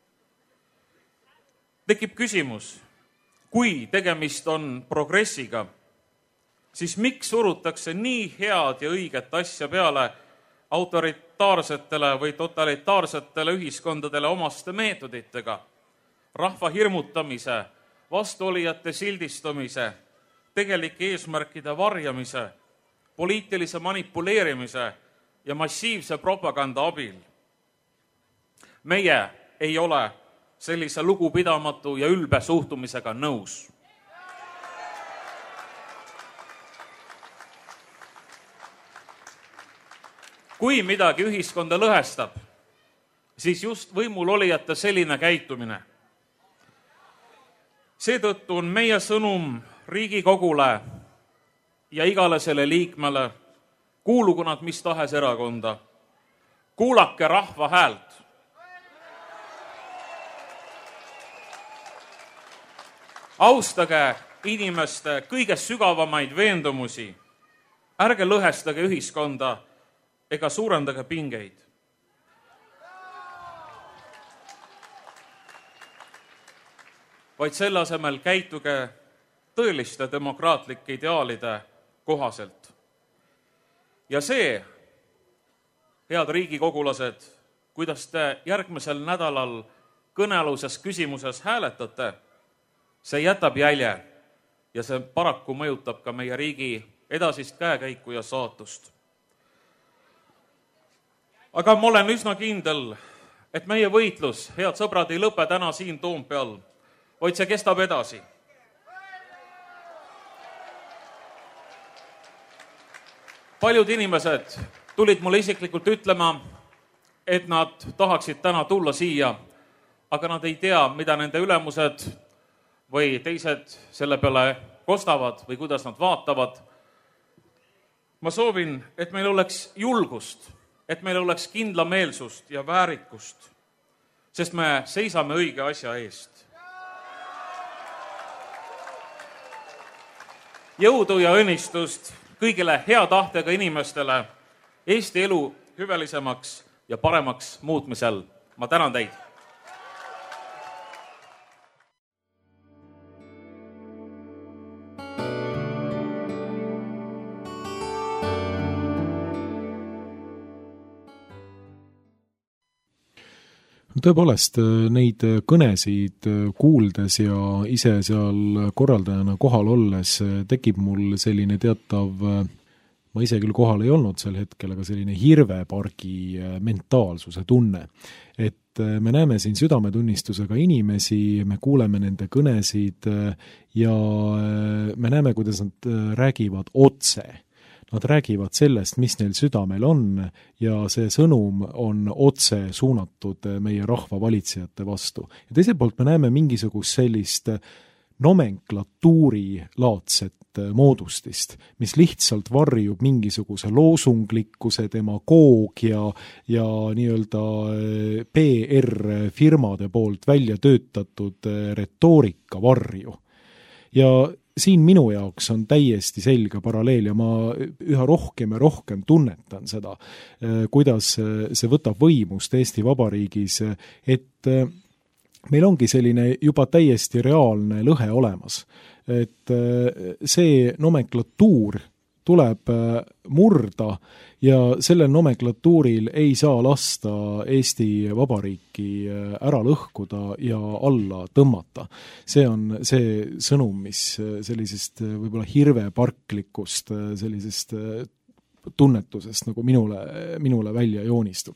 Tekib küsimus, kui tegemist on progressiga, siis miks surutakse nii head ja õiget asja peale autoritaarsetele või totalitaarsetele ühiskondadele omaste meetoditega, rahva hirmutamise, vastuolijate sildistamise, tegelike eesmärkide varjamise, poliitilise manipuleerimise ja massiivse propaganda abil. Meie ei ole sellise lugupidamatu ja ülbe suhtumisega nõus. Kui midagi ühiskonda lõhestab, siis just võimul olijate selline käitumine. Seetõttu on meie sõnum Riigikogule ja igale selle liikmele, kuulugu nad mis tahes erakonda, kuulake rahva häält. Austage inimeste kõige sügavamaid veendumusi, ärge lõhestage ühiskonda ega suurendage pingeid. Vaid selle asemel käituge tõeliste demokraatlike ideaalide kohaselt. Ja see, head riigikogulased, kuidas te järgmisel nädalal kõnealuses küsimuses hääletate, see jätab jälje ja see paraku mõjutab ka meie riigi edasist käekäiku ja saatust. Aga ma olen üsna kindel, et meie võitlus, head sõbrad, ei lõpe täna siin Toompeal, vaid see kestab edasi. Paljud inimesed tulid mulle isiklikult ütlema, et nad tahaksid täna tulla siia, aga nad ei tea, mida nende ülemused või teised selle peale kostavad või kuidas nad vaatavad. Ma soovin, et meil oleks julgust, et meil oleks kindlameelsust ja väärikust, sest me seisame õige asja eest. Jõudu ja õnnistust kõigile hea tahtega inimestele Eesti elu hüvelisemaks ja paremaks muutmisel. Ma tänan teid. Tõepoolest, neid kõnesid kuuldes ja ise seal korraldajana kohal olles tekib mul selline teatav, ma ise küll kohal ei olnud sel hetkel, aga selline hirvepargi mentaalsuse tunne. Et me näeme siin südametunnistusega inimesi, me kuuleme nende kõnesid ja me näeme, kuidas nad räägivad otse. Nad räägivad sellest, mis neil südamel on ja see sõnum on otse suunatud meie rahva valitsejate vastu. Ja teiselt poolt me näeme mingisugust sellist nomenklatuuri laadset moodustist, mis lihtsalt varjub mingisuguse loosunglikkuse, demagoogia ja nii-öelda P R-firmade poolt välja töötatud retoorika varju. Ja siin minu jaoks on täiesti selge paralleel ja ma üha rohkem ja rohkem tunnetan seda, kuidas see võtab võimust Eesti Vabariigis, et meil ongi selline juba täiesti reaalne lõhe olemas. Et see nomenklatuur tuleb murda ja sellel nomenklatuuril ei saa lasta Eesti Vabariiki ära lõhkuda ja alla tõmmata. See on see sõnum, mis sellisest võib-olla hirveparklikust sellisest tunnetusest nagu minule, minule välja joonistub.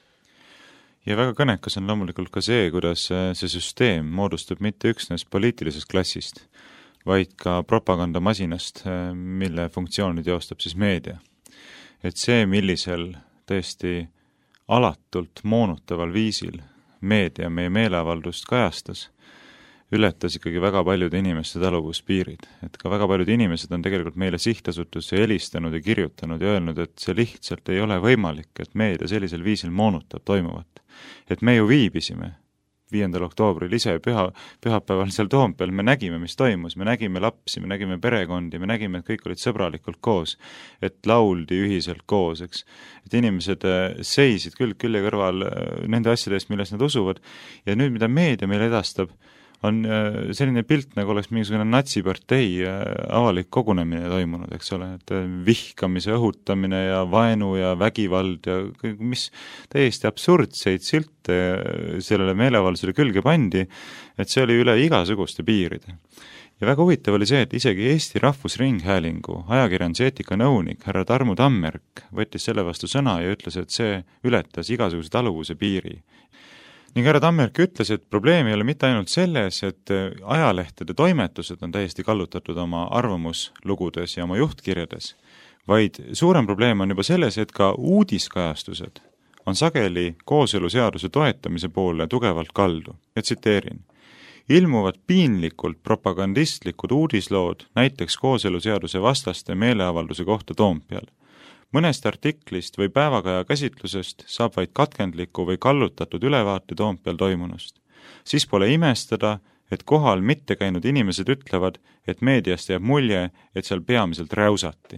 Ja väga kõnekas on loomulikult ka see, kuidas see süsteem moodustub mitte üksnes poliitilisest klassist, vaid ka propagandamasinast, mille funktsiooni teostab siis meedia. Et see, millisel tõesti alatult moonutaval viisil meedia meie meeleavaldust kajastas, ületas ikkagi väga paljude inimeste taluvuspiirid. Et ka väga paljud inimesed on tegelikult meile sihtasutusse helistanud ja kirjutanud ja öelnud, et see lihtsalt ei ole võimalik, et meedia sellisel viisil moonutab toimuvat. Et me ju viibisime viiendal oktoobril ise püha, pühapäeval seal Toompeal, me nägime, mis toimus, me nägime lapsi, me nägime perekondi, me nägime, et kõik olid sõbralikult koos, et lauldi ühiselt koos, eks. Et inimesed seisid külg külje kõrval nende asjade eest, milles nad usuvad, ja nüüd, mida meedia meile edastab, on selline pilt, nagu oleks mingisugune natsipartei avalik kogunemine toimunud, eks ole, et vihkamise õhutamine ja vaenu ja vägivald ja mis täiesti absurdseid silte sellele meeleavaldusele külge pandi, et see oli üle igasuguste piiride. Ja väga huvitav oli see, et isegi Eesti Rahvusringhäälingu ajakirjanduseetika nõunik härra Tarmu Tammerk võttis selle vastu sõna ja ütles, et see ületas igasuguse taluvuse piiri. Ning härra Tammerk ütles, et probleem ei ole mitte ainult selles, et ajalehtede toimetused on täiesti kallutatud oma arvamuslugudes ja oma juhtkirjades, vaid suurem probleem on juba selles, et ka uudiskajastused on sageli kooseluseaduse toetamise poole tugevalt kaldu. Ja tsiteerin. Ilmuvad piinlikult propagandistlikud uudislood näiteks kooseluseaduse vastaste meeleavalduse kohta Toompeal. Mõnest artiklist või päevakaja käsitlusest saab vaid katkendliku või kallutatud ülevaate Toompeal toimunust. Siis pole imestada, et kohal mitte käinud inimesed ütlevad, et meediast jääb mulje, et seal peamiselt räusati.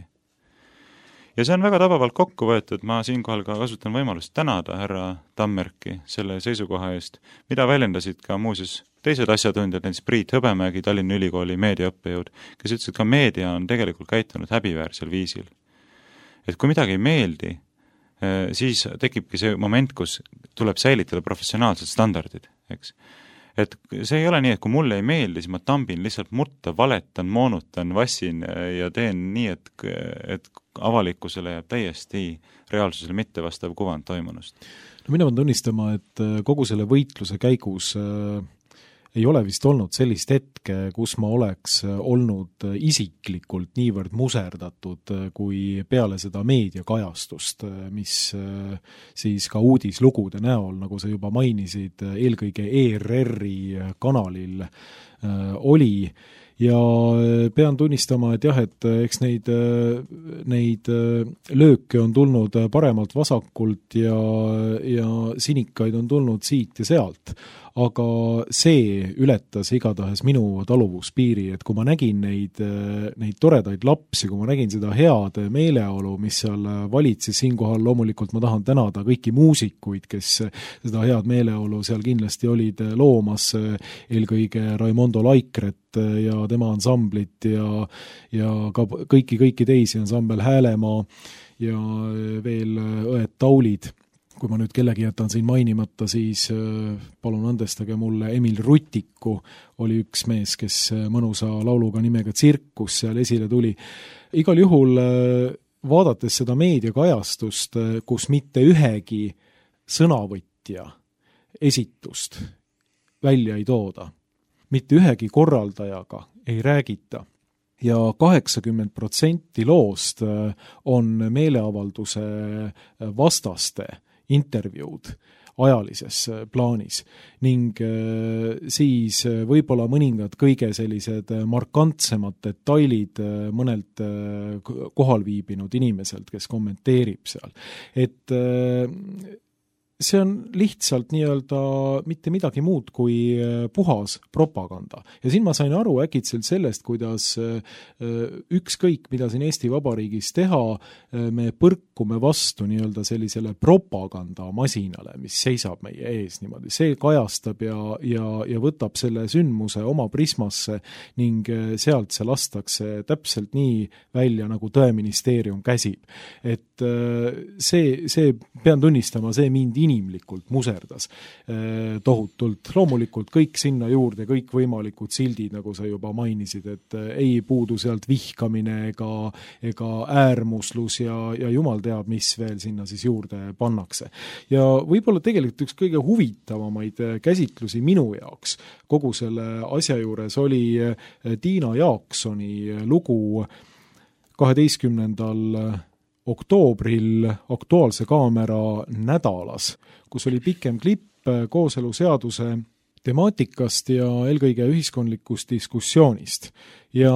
Ja see on väga tabavalt kokku võetud, ma siinkohal ka kasutan võimalust tänada härra Tammerki selle seisukoha eest, mida väljendasid ka muuseas teised asjatundjad, näiteks Priit Hõbemägi, Tallinna Ülikooli meediaõppejõud, kes ütlesid, et ka meedia on tegelikult käitunud häbiväärsel viisil. Et kui midagi ei meeldi, siis tekibki see moment, kus tuleb säilitada professionaalsed standardid, eks. Et see ei ole nii, et kui mulle ei meeldi, siis ma tambin lihtsalt mutta, valetan, moonutan, vassin ja teen nii, et, et avalikkusele jääb täiesti reaalsusele mitte vastav kuvand toimunust. No mina pean tunnistama, et kogu selle võitluse käigus ei ole vist olnud sellist hetke, kus ma oleks olnud isiklikult niivõrd muserdatud kui peale seda meediakajastust, mis siis ka uudislugude näol, nagu sa juba mainisid, eelkõige E R R-i kanalil oli. Ja pean tunnistama, et jah, et eks neid, neid lööke on tulnud paremalt vasakult ja, ja sinikaid on tulnud siit ja sealt. Aga see ületas igatahes minu taluvuspiiri, et kui ma nägin neid, neid toredaid lapsi, kui ma nägin seda head meeleolu, mis seal valitses, siinkohal loomulikult ma tahan tänada kõiki muusikuid, kes seda head meeleolu seal kindlasti olid loomas, eelkõige Raimondo Laikret ja tema ansamblit ja, ja ka kõiki, kõiki teisi ansambel Häälemaa ja veel õed Taulid. Kui ma nüüd kellegi jätan siin mainimata, siis palun andestage mulle, Emil Rutiku oli üks mees, kes mõnusa lauluga nimega Tsirkus seal esile tuli. Igal juhul vaadates seda meediakajastust, kus mitte ühegi sõnavõtja esitust välja ei tooda, mitte ühegi korraldajaga ei räägita ja kaheksakümmend protsenti loost on meeleavalduse vastaste intervjuud ajalises plaanis ning siis võib-olla mõningad kõige sellised markantsemad detailid mõnelt kohal viibinud inimeselt, kes kommenteerib seal. Et see on lihtsalt nii-öelda mitte midagi muud kui puhas propaganda. Ja siin ma sain aru äkitselt sellest, kuidas ükskõik, mida siin Eesti Vabariigis teha, me põrkume vastu nii-öelda sellisele propagandamasinale, mis seisab meie ees niimoodi. See kajastab ja, ja, ja võtab selle sündmuse oma prismasse ning sealt see lastakse täpselt nii välja, nagu Tõeministeerium käsib. Et see, see pean tunnistama, see mind inimlikult muserdas eh, tohutult. Loomulikult kõik sinna juurde, kõik võimalikud sildid, nagu sa juba mainisid, et eh, ei puudu sealt vihkamine ega, ega äärmuslus ja, ja jumal teab, mis veel sinna siis juurde pannakse. Ja võib-olla tegelikult üks kõige huvitavamaid käsitlusi minu jaoks kogu selle asja juures oli Tiina Jaaksoni lugu kaheteistkümnendal oktoobril Aktuaalse Kaamera nädalas, kus oli pikem klipp kooseluseaduse temaatikast ja eelkõige ühiskondlikust diskussioonist. Ja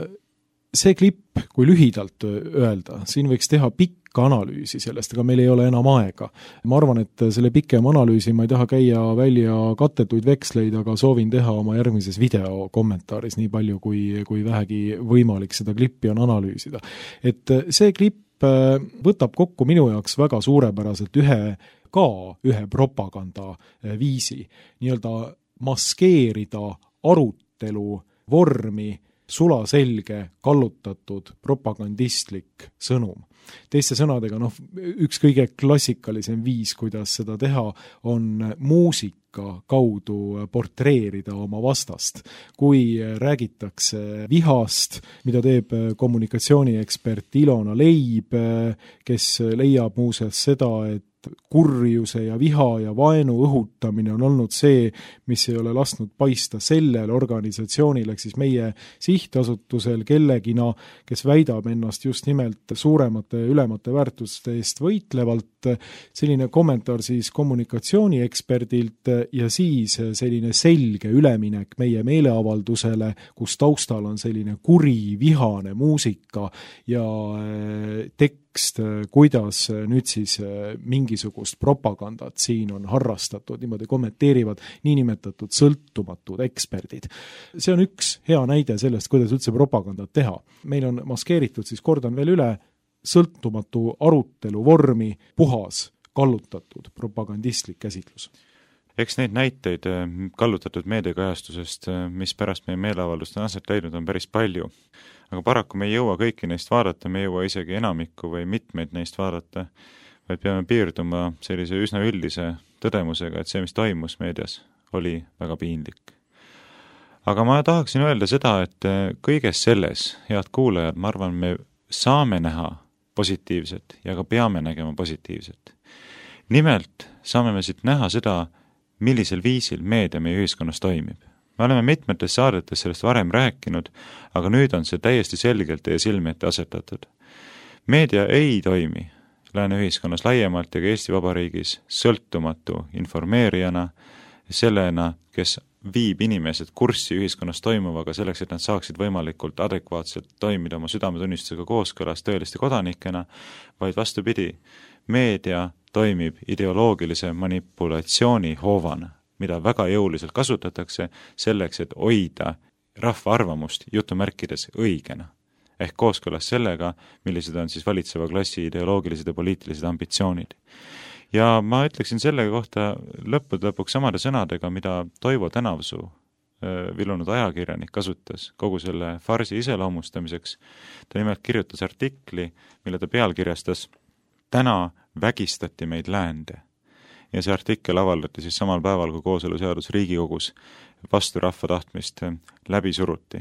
see klipp, kui lühidalt öelda, siin võiks teha pikka analüüsi sellest, aga meil ei ole enam aega. Ma arvan, et selle pikem analüüsi ma ei taha käia välja kattetuid veksleid, aga soovin teha oma järgmises video kommentaaris nii palju, kui, kui vähegi võimalik seda klippi on analüüsida. Et see klipp võtab kokku minu jaoks väga suurepäraselt ühe, ka ühe propaganda viisi, nii-öelda maskeerida arutelu vormi sulaselge, kallutatud propagandistlik sõnum. Teiste sõnadega, noh, üks kõige klassikalisem viis, kuidas seda teha, on muusika kaudu portreerida oma vastast. Kui räägitakse vihast, mida teeb kommunikatsiooniekspert Ilona Leib, kes leiab muuseas seda, et kurjuse ja viha ja vaenu õhutamine on olnud see, mis ei ole lasknud paista sellel organisatsioonil, ehk siis meie sihtasutusel kellegina, kes väidab ennast just nimelt suuremate ülemate väärtuste eest võitlevalt. Selline kommentaar siis kommunikatsiooniekperdilt ja siis selline selge üleminek meie meeleavaldusele, kus taustal on selline kuri, vihane muusika ja tekst, kuidas nüüd siis mingisugust propagandat siin on harrastatud, niimoodi kommenteerivad niinimetatud sõltumatud eksperdid. See on üks hea näide sellest, kuidas üldse propagandat teha. Meil on maskeeritud, siis kordan veel üle, sõltumatu arutelu vormi, puhas, kallutatud propagandistlik käsitlus. Eks neid näiteid kallutatud meediakajastusest, mis pärast meie meeleavaldust on aset leidnud, on päris palju. Aga paraku me ei jõua kõiki neist vaadata, me ei jõua isegi enamikku või mitmeid neist vaadata, vaid peame piirduma sellise üsna üldise tõdemusega, et see, mis toimus meedias, oli väga piinlik. Aga ma tahaksin öelda seda, et kõiges selles, head kuulajad, ma arvan, me saame näha positiivset ja ka peame nägema positiivset. Nimelt saame me siit näha seda, millisel viisil meedia meie ühiskonnas toimib. me oleme mitmetes saadetes sellest varem rääkinud, aga nüüd on see täiesti selgelt teie silmi ette asetatud. Meedia ei toimi lääne ühiskonnas laiemalt ja ka Eesti Vabariigis sõltumatu informeerijana, sellena, kes viib inimesed kurssi ühiskonnas toimuvaga selleks, et nad saaksid võimalikult adekvaatselt toimida oma südametunnistusega kooskõlas tõeliste kodanikena, vaid vastupidi, meedia toimib ideoloogilise manipulatsiooni hoovana, mida väga jõuliselt kasutatakse selleks, et hoida rahva arvamust jutumärkides õigena, ehk kooskõlas sellega, millised on siis valitseva klassi ideoloogilised ja poliitilised ambitsioonid. Ja ma ütleksin selle kohta lõppude lõpuks samade sõnadega, mida Toivo Tänavsuu, vilunud ajakirjanik, kasutas kogu selle farsi iseloomustamiseks. Ta nimelt kirjutas artikli, mille ta pealkirjastas "Täna vägistati meid läände". Ja see artikkel avaldati siis samal päeval, kui kooseluseadus Riigikogus vastu rahva tahtmist läbi suruti.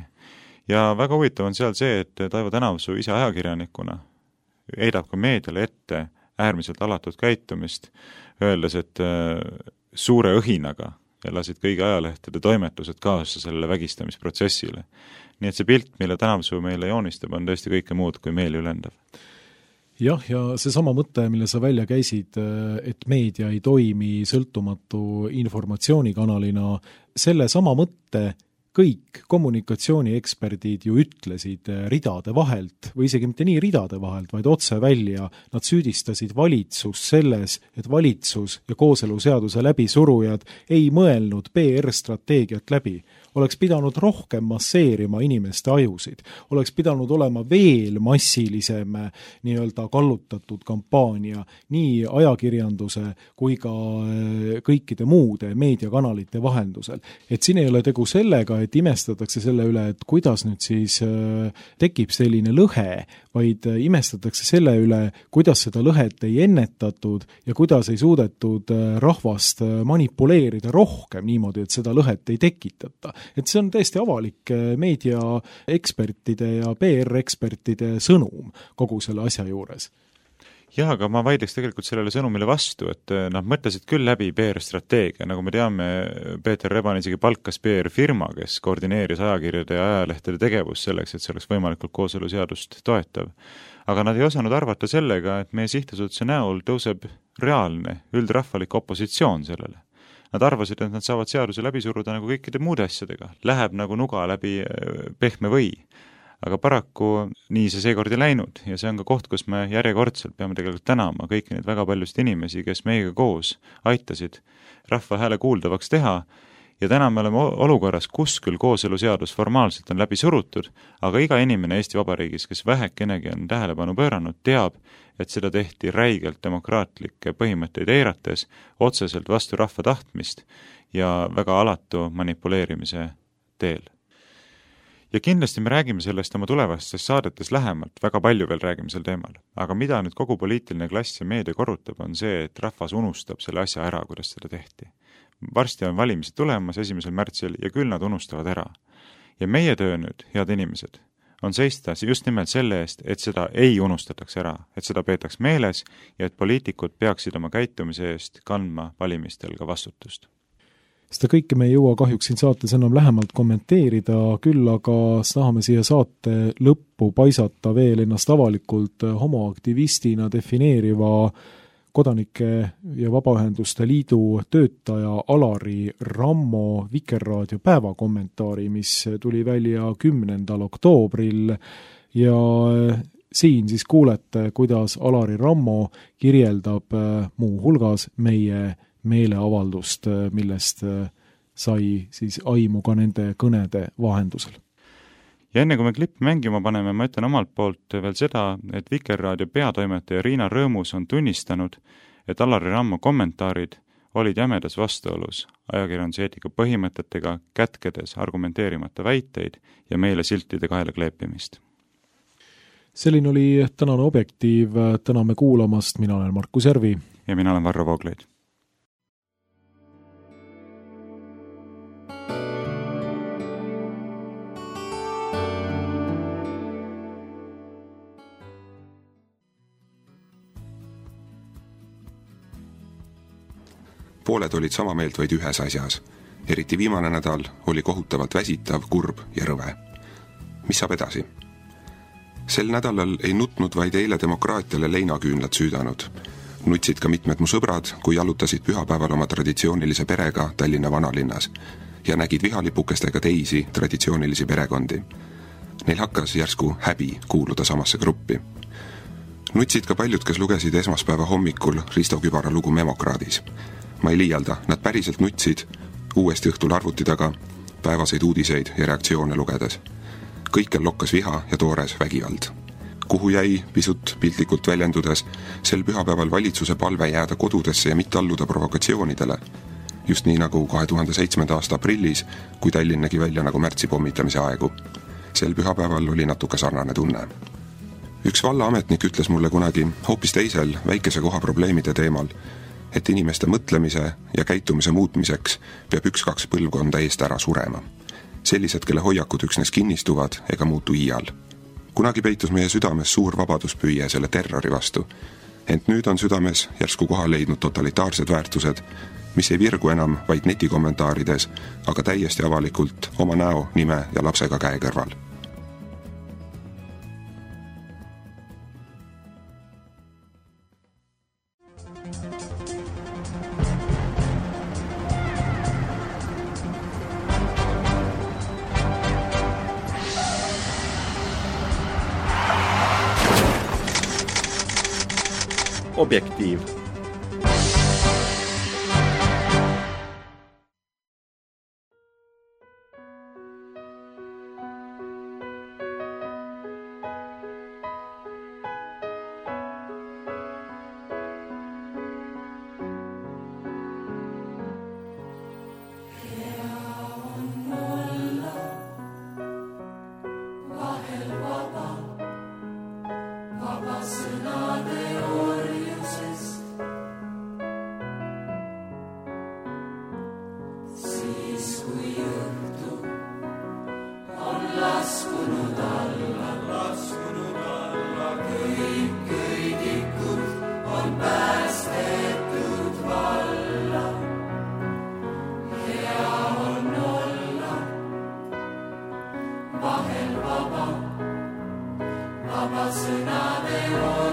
Ja väga huvitav on seal see, et Toivo Tänavsuu ise ajakirjanikuna heidab ka meediale ette äärmiselt alatud käitumist, öeldes, et suure õhinaga elasid kõigi ajalehtede toimetused kaasa sellele vägistamisprotsessile. Nii et see pilt, mille Tänavsuu meile joonistab, on tõesti kõike muud kui meeli ülendav. Jah, ja see sama mõte, mille sa välja käisid, et meedia ei toimi sõltumatu informatsioonikanalina, selle sama mõtte kõik kommunikatsioonieksperdid ju ütlesid ridade vahelt või isegi mitte nii ridade vahelt, vaid otse välja. Nad süüdistasid valitsust selles, et valitsus ja kooseluseaduse läbisurujad ei mõelnud P R-strateegiat läbi. Oleks pidanud rohkem masseerima inimeste ajusid. Oleks pidanud olema veel massilisem nii-öelda kallutatud kampaania nii ajakirjanduse kui ka kõikide muude meediakanalite vahendusel. Et siin ei ole tegu sellega, et imestatakse selle üle, et kuidas nüüd siis tekib selline lõhe, vaid imestatakse selle üle, kuidas seda lõhet ei ennetatud ja kuidas ei suudetud rahvast manipuleerida rohkem niimoodi, et seda lõhet ei tekitata. Et see on täiesti avalik meediaekspertide ja P R-ekspertide sõnum kogu selle asja juures. Jah, aga ma vaidleks tegelikult sellele sõnumile vastu, et nad mõtlesid küll läbi P R-strateegia, nagu me teame, Peeter Reban isegi palkas P R-firma, kes koordineeris ajakirjade ja ajalehtede tegevust selleks, et see oleks võimalikult kooseluseadust toetav. Aga nad ei osanud arvata sellega, et meie sihtasutuse näol tõuseb reaalne üldrahvalik opositsioon sellele. Nad arvasid, et nad saavad seaduse läbi suruda nagu kõikide muude asjadega. Läheb nagu nuga läbi pehme või. Aga paraku nii see seekord ei läinud ja see on ka koht, kus me järjekordselt peame tegelikult tänama kõiki neid väga paljust inimesi, kes meiega koos aitasid rahva hääle kuuldavaks teha ja täna me oleme olukorras, kus küll kooseluseadus formaalselt on läbi surutud, aga iga inimene Eesti Vabariigis, kes vähekenegi on tähelepanu pööranud, teab, et seda tehti räigelt demokraatlikke põhimõtteid eirates, otseselt vastu rahva tahtmist ja väga alatu manipuleerimise teel. Ja kindlasti me räägime sellest oma tulevastes saadetes lähemalt, väga palju veel räägime sel teemal. Aga mida nüüd kogu poliitiline klass ja meedia korrutab, on see, et rahvas unustab selle asja ära, kuidas seda tehti. Varsti on valimised tulemas esimesel märtsil ja küll nad unustavad ära. Ja meie töö nüüd, head inimesed, on seista just nimelt selle eest, et seda ei unustataks ära, et seda peetaks meeles ja et poliitikud peaksid oma käitumise eest kandma valimistel ka vastutust. Seda kõike me ei jõua kahjuks siin saates enam lähemalt kommenteerida, küll aga tahame siia saate lõppu paisata veel ennast avalikult homoaktivistina defineeriva Kodanike ja Vabaühenduste Liidu töötaja Alari Rammo Vikerraadio päevakommentaari, mis tuli välja kümnendal oktoobril ja siin siis kuulete, kuidas Alari Rammo kirjeldab muu hulgas meie meeleavaldust, millest sai siis aimu ka nende kõnede vahendusel. Ja enne kui me klipp mängima paneme, ma ütlen omalt poolt veel seda, et Vikerraadio peatoimetaja Riina Rõõmus on tunnistanud, et Alari Rammo kommentaarid olid jämedas vastuolus ajakirjanduse eetika põhimõtetega, kätkedes argumenteerimata väiteid ja meile siltide kaela kleepimist. Selline oli tänane Objektiiv, täname kuulamast, mina olen Markus Järvi. Ja mina olen Varro Vooglaid. Pooled olid sama meelt vaid ühes asjas. eriti viimane nädal oli kohutavalt väsitav, kurb ja rõve. Mis saab edasi? Sel nädalal ei nutnud vaid eile demokraatiale leinaküünlad süüdanud. Nutsid ka mitmed mu sõbrad, kui jalutasid pühapäeval oma traditsioonilise perega Tallinna vanalinnas ja nägid vihalipukestega teisi traditsioonilisi perekondi. Neil hakkas järsku häbi kuuluda samasse gruppi. Nutsid ka paljud, kes lugesid esmaspäeva hommikul Risto Kübara lugu Memokraadis. Ma ei liialda, nad päriselt nutsid uuesti õhtul arvuti taga päevaseid uudiseid ja reaktsioone lugedes. Kõikjal lokkas viha ja toores vägivald. Kuhu jäi, pisut piltlikult väljendudes, sel pühapäeval valitsuse palve jääda kodudesse ja mitte alluda provokatsioonidele. Just nii nagu kahe tuhande seitsmenda aasta aprillis, kui Tallinn nägi välja nagu märtsi pommitamise aegu. Sel pühapäeval oli natuke sarnane tunne. Üks vallaametnik ütles mulle kunagi hoopis teisel väikese koha probleemide teemal, et inimeste mõtlemise ja käitumise muutmiseks peab üks-kaks põlvkonda eest ära surema. Sellised, kelle hoiakud üksnes kinnistuvad ega muutu iial. Kunagi peitus meie südames suur vabaduspüüe selle terrori vastu, ent nüüd on südames järsku koha leidnud totalitaarsed väärtused, mis ei virgu enam vaid netikommentaarides, aga täiesti avalikult oma näo, nime ja lapsega käe kõrval. Objektiiv. Vaba sõnade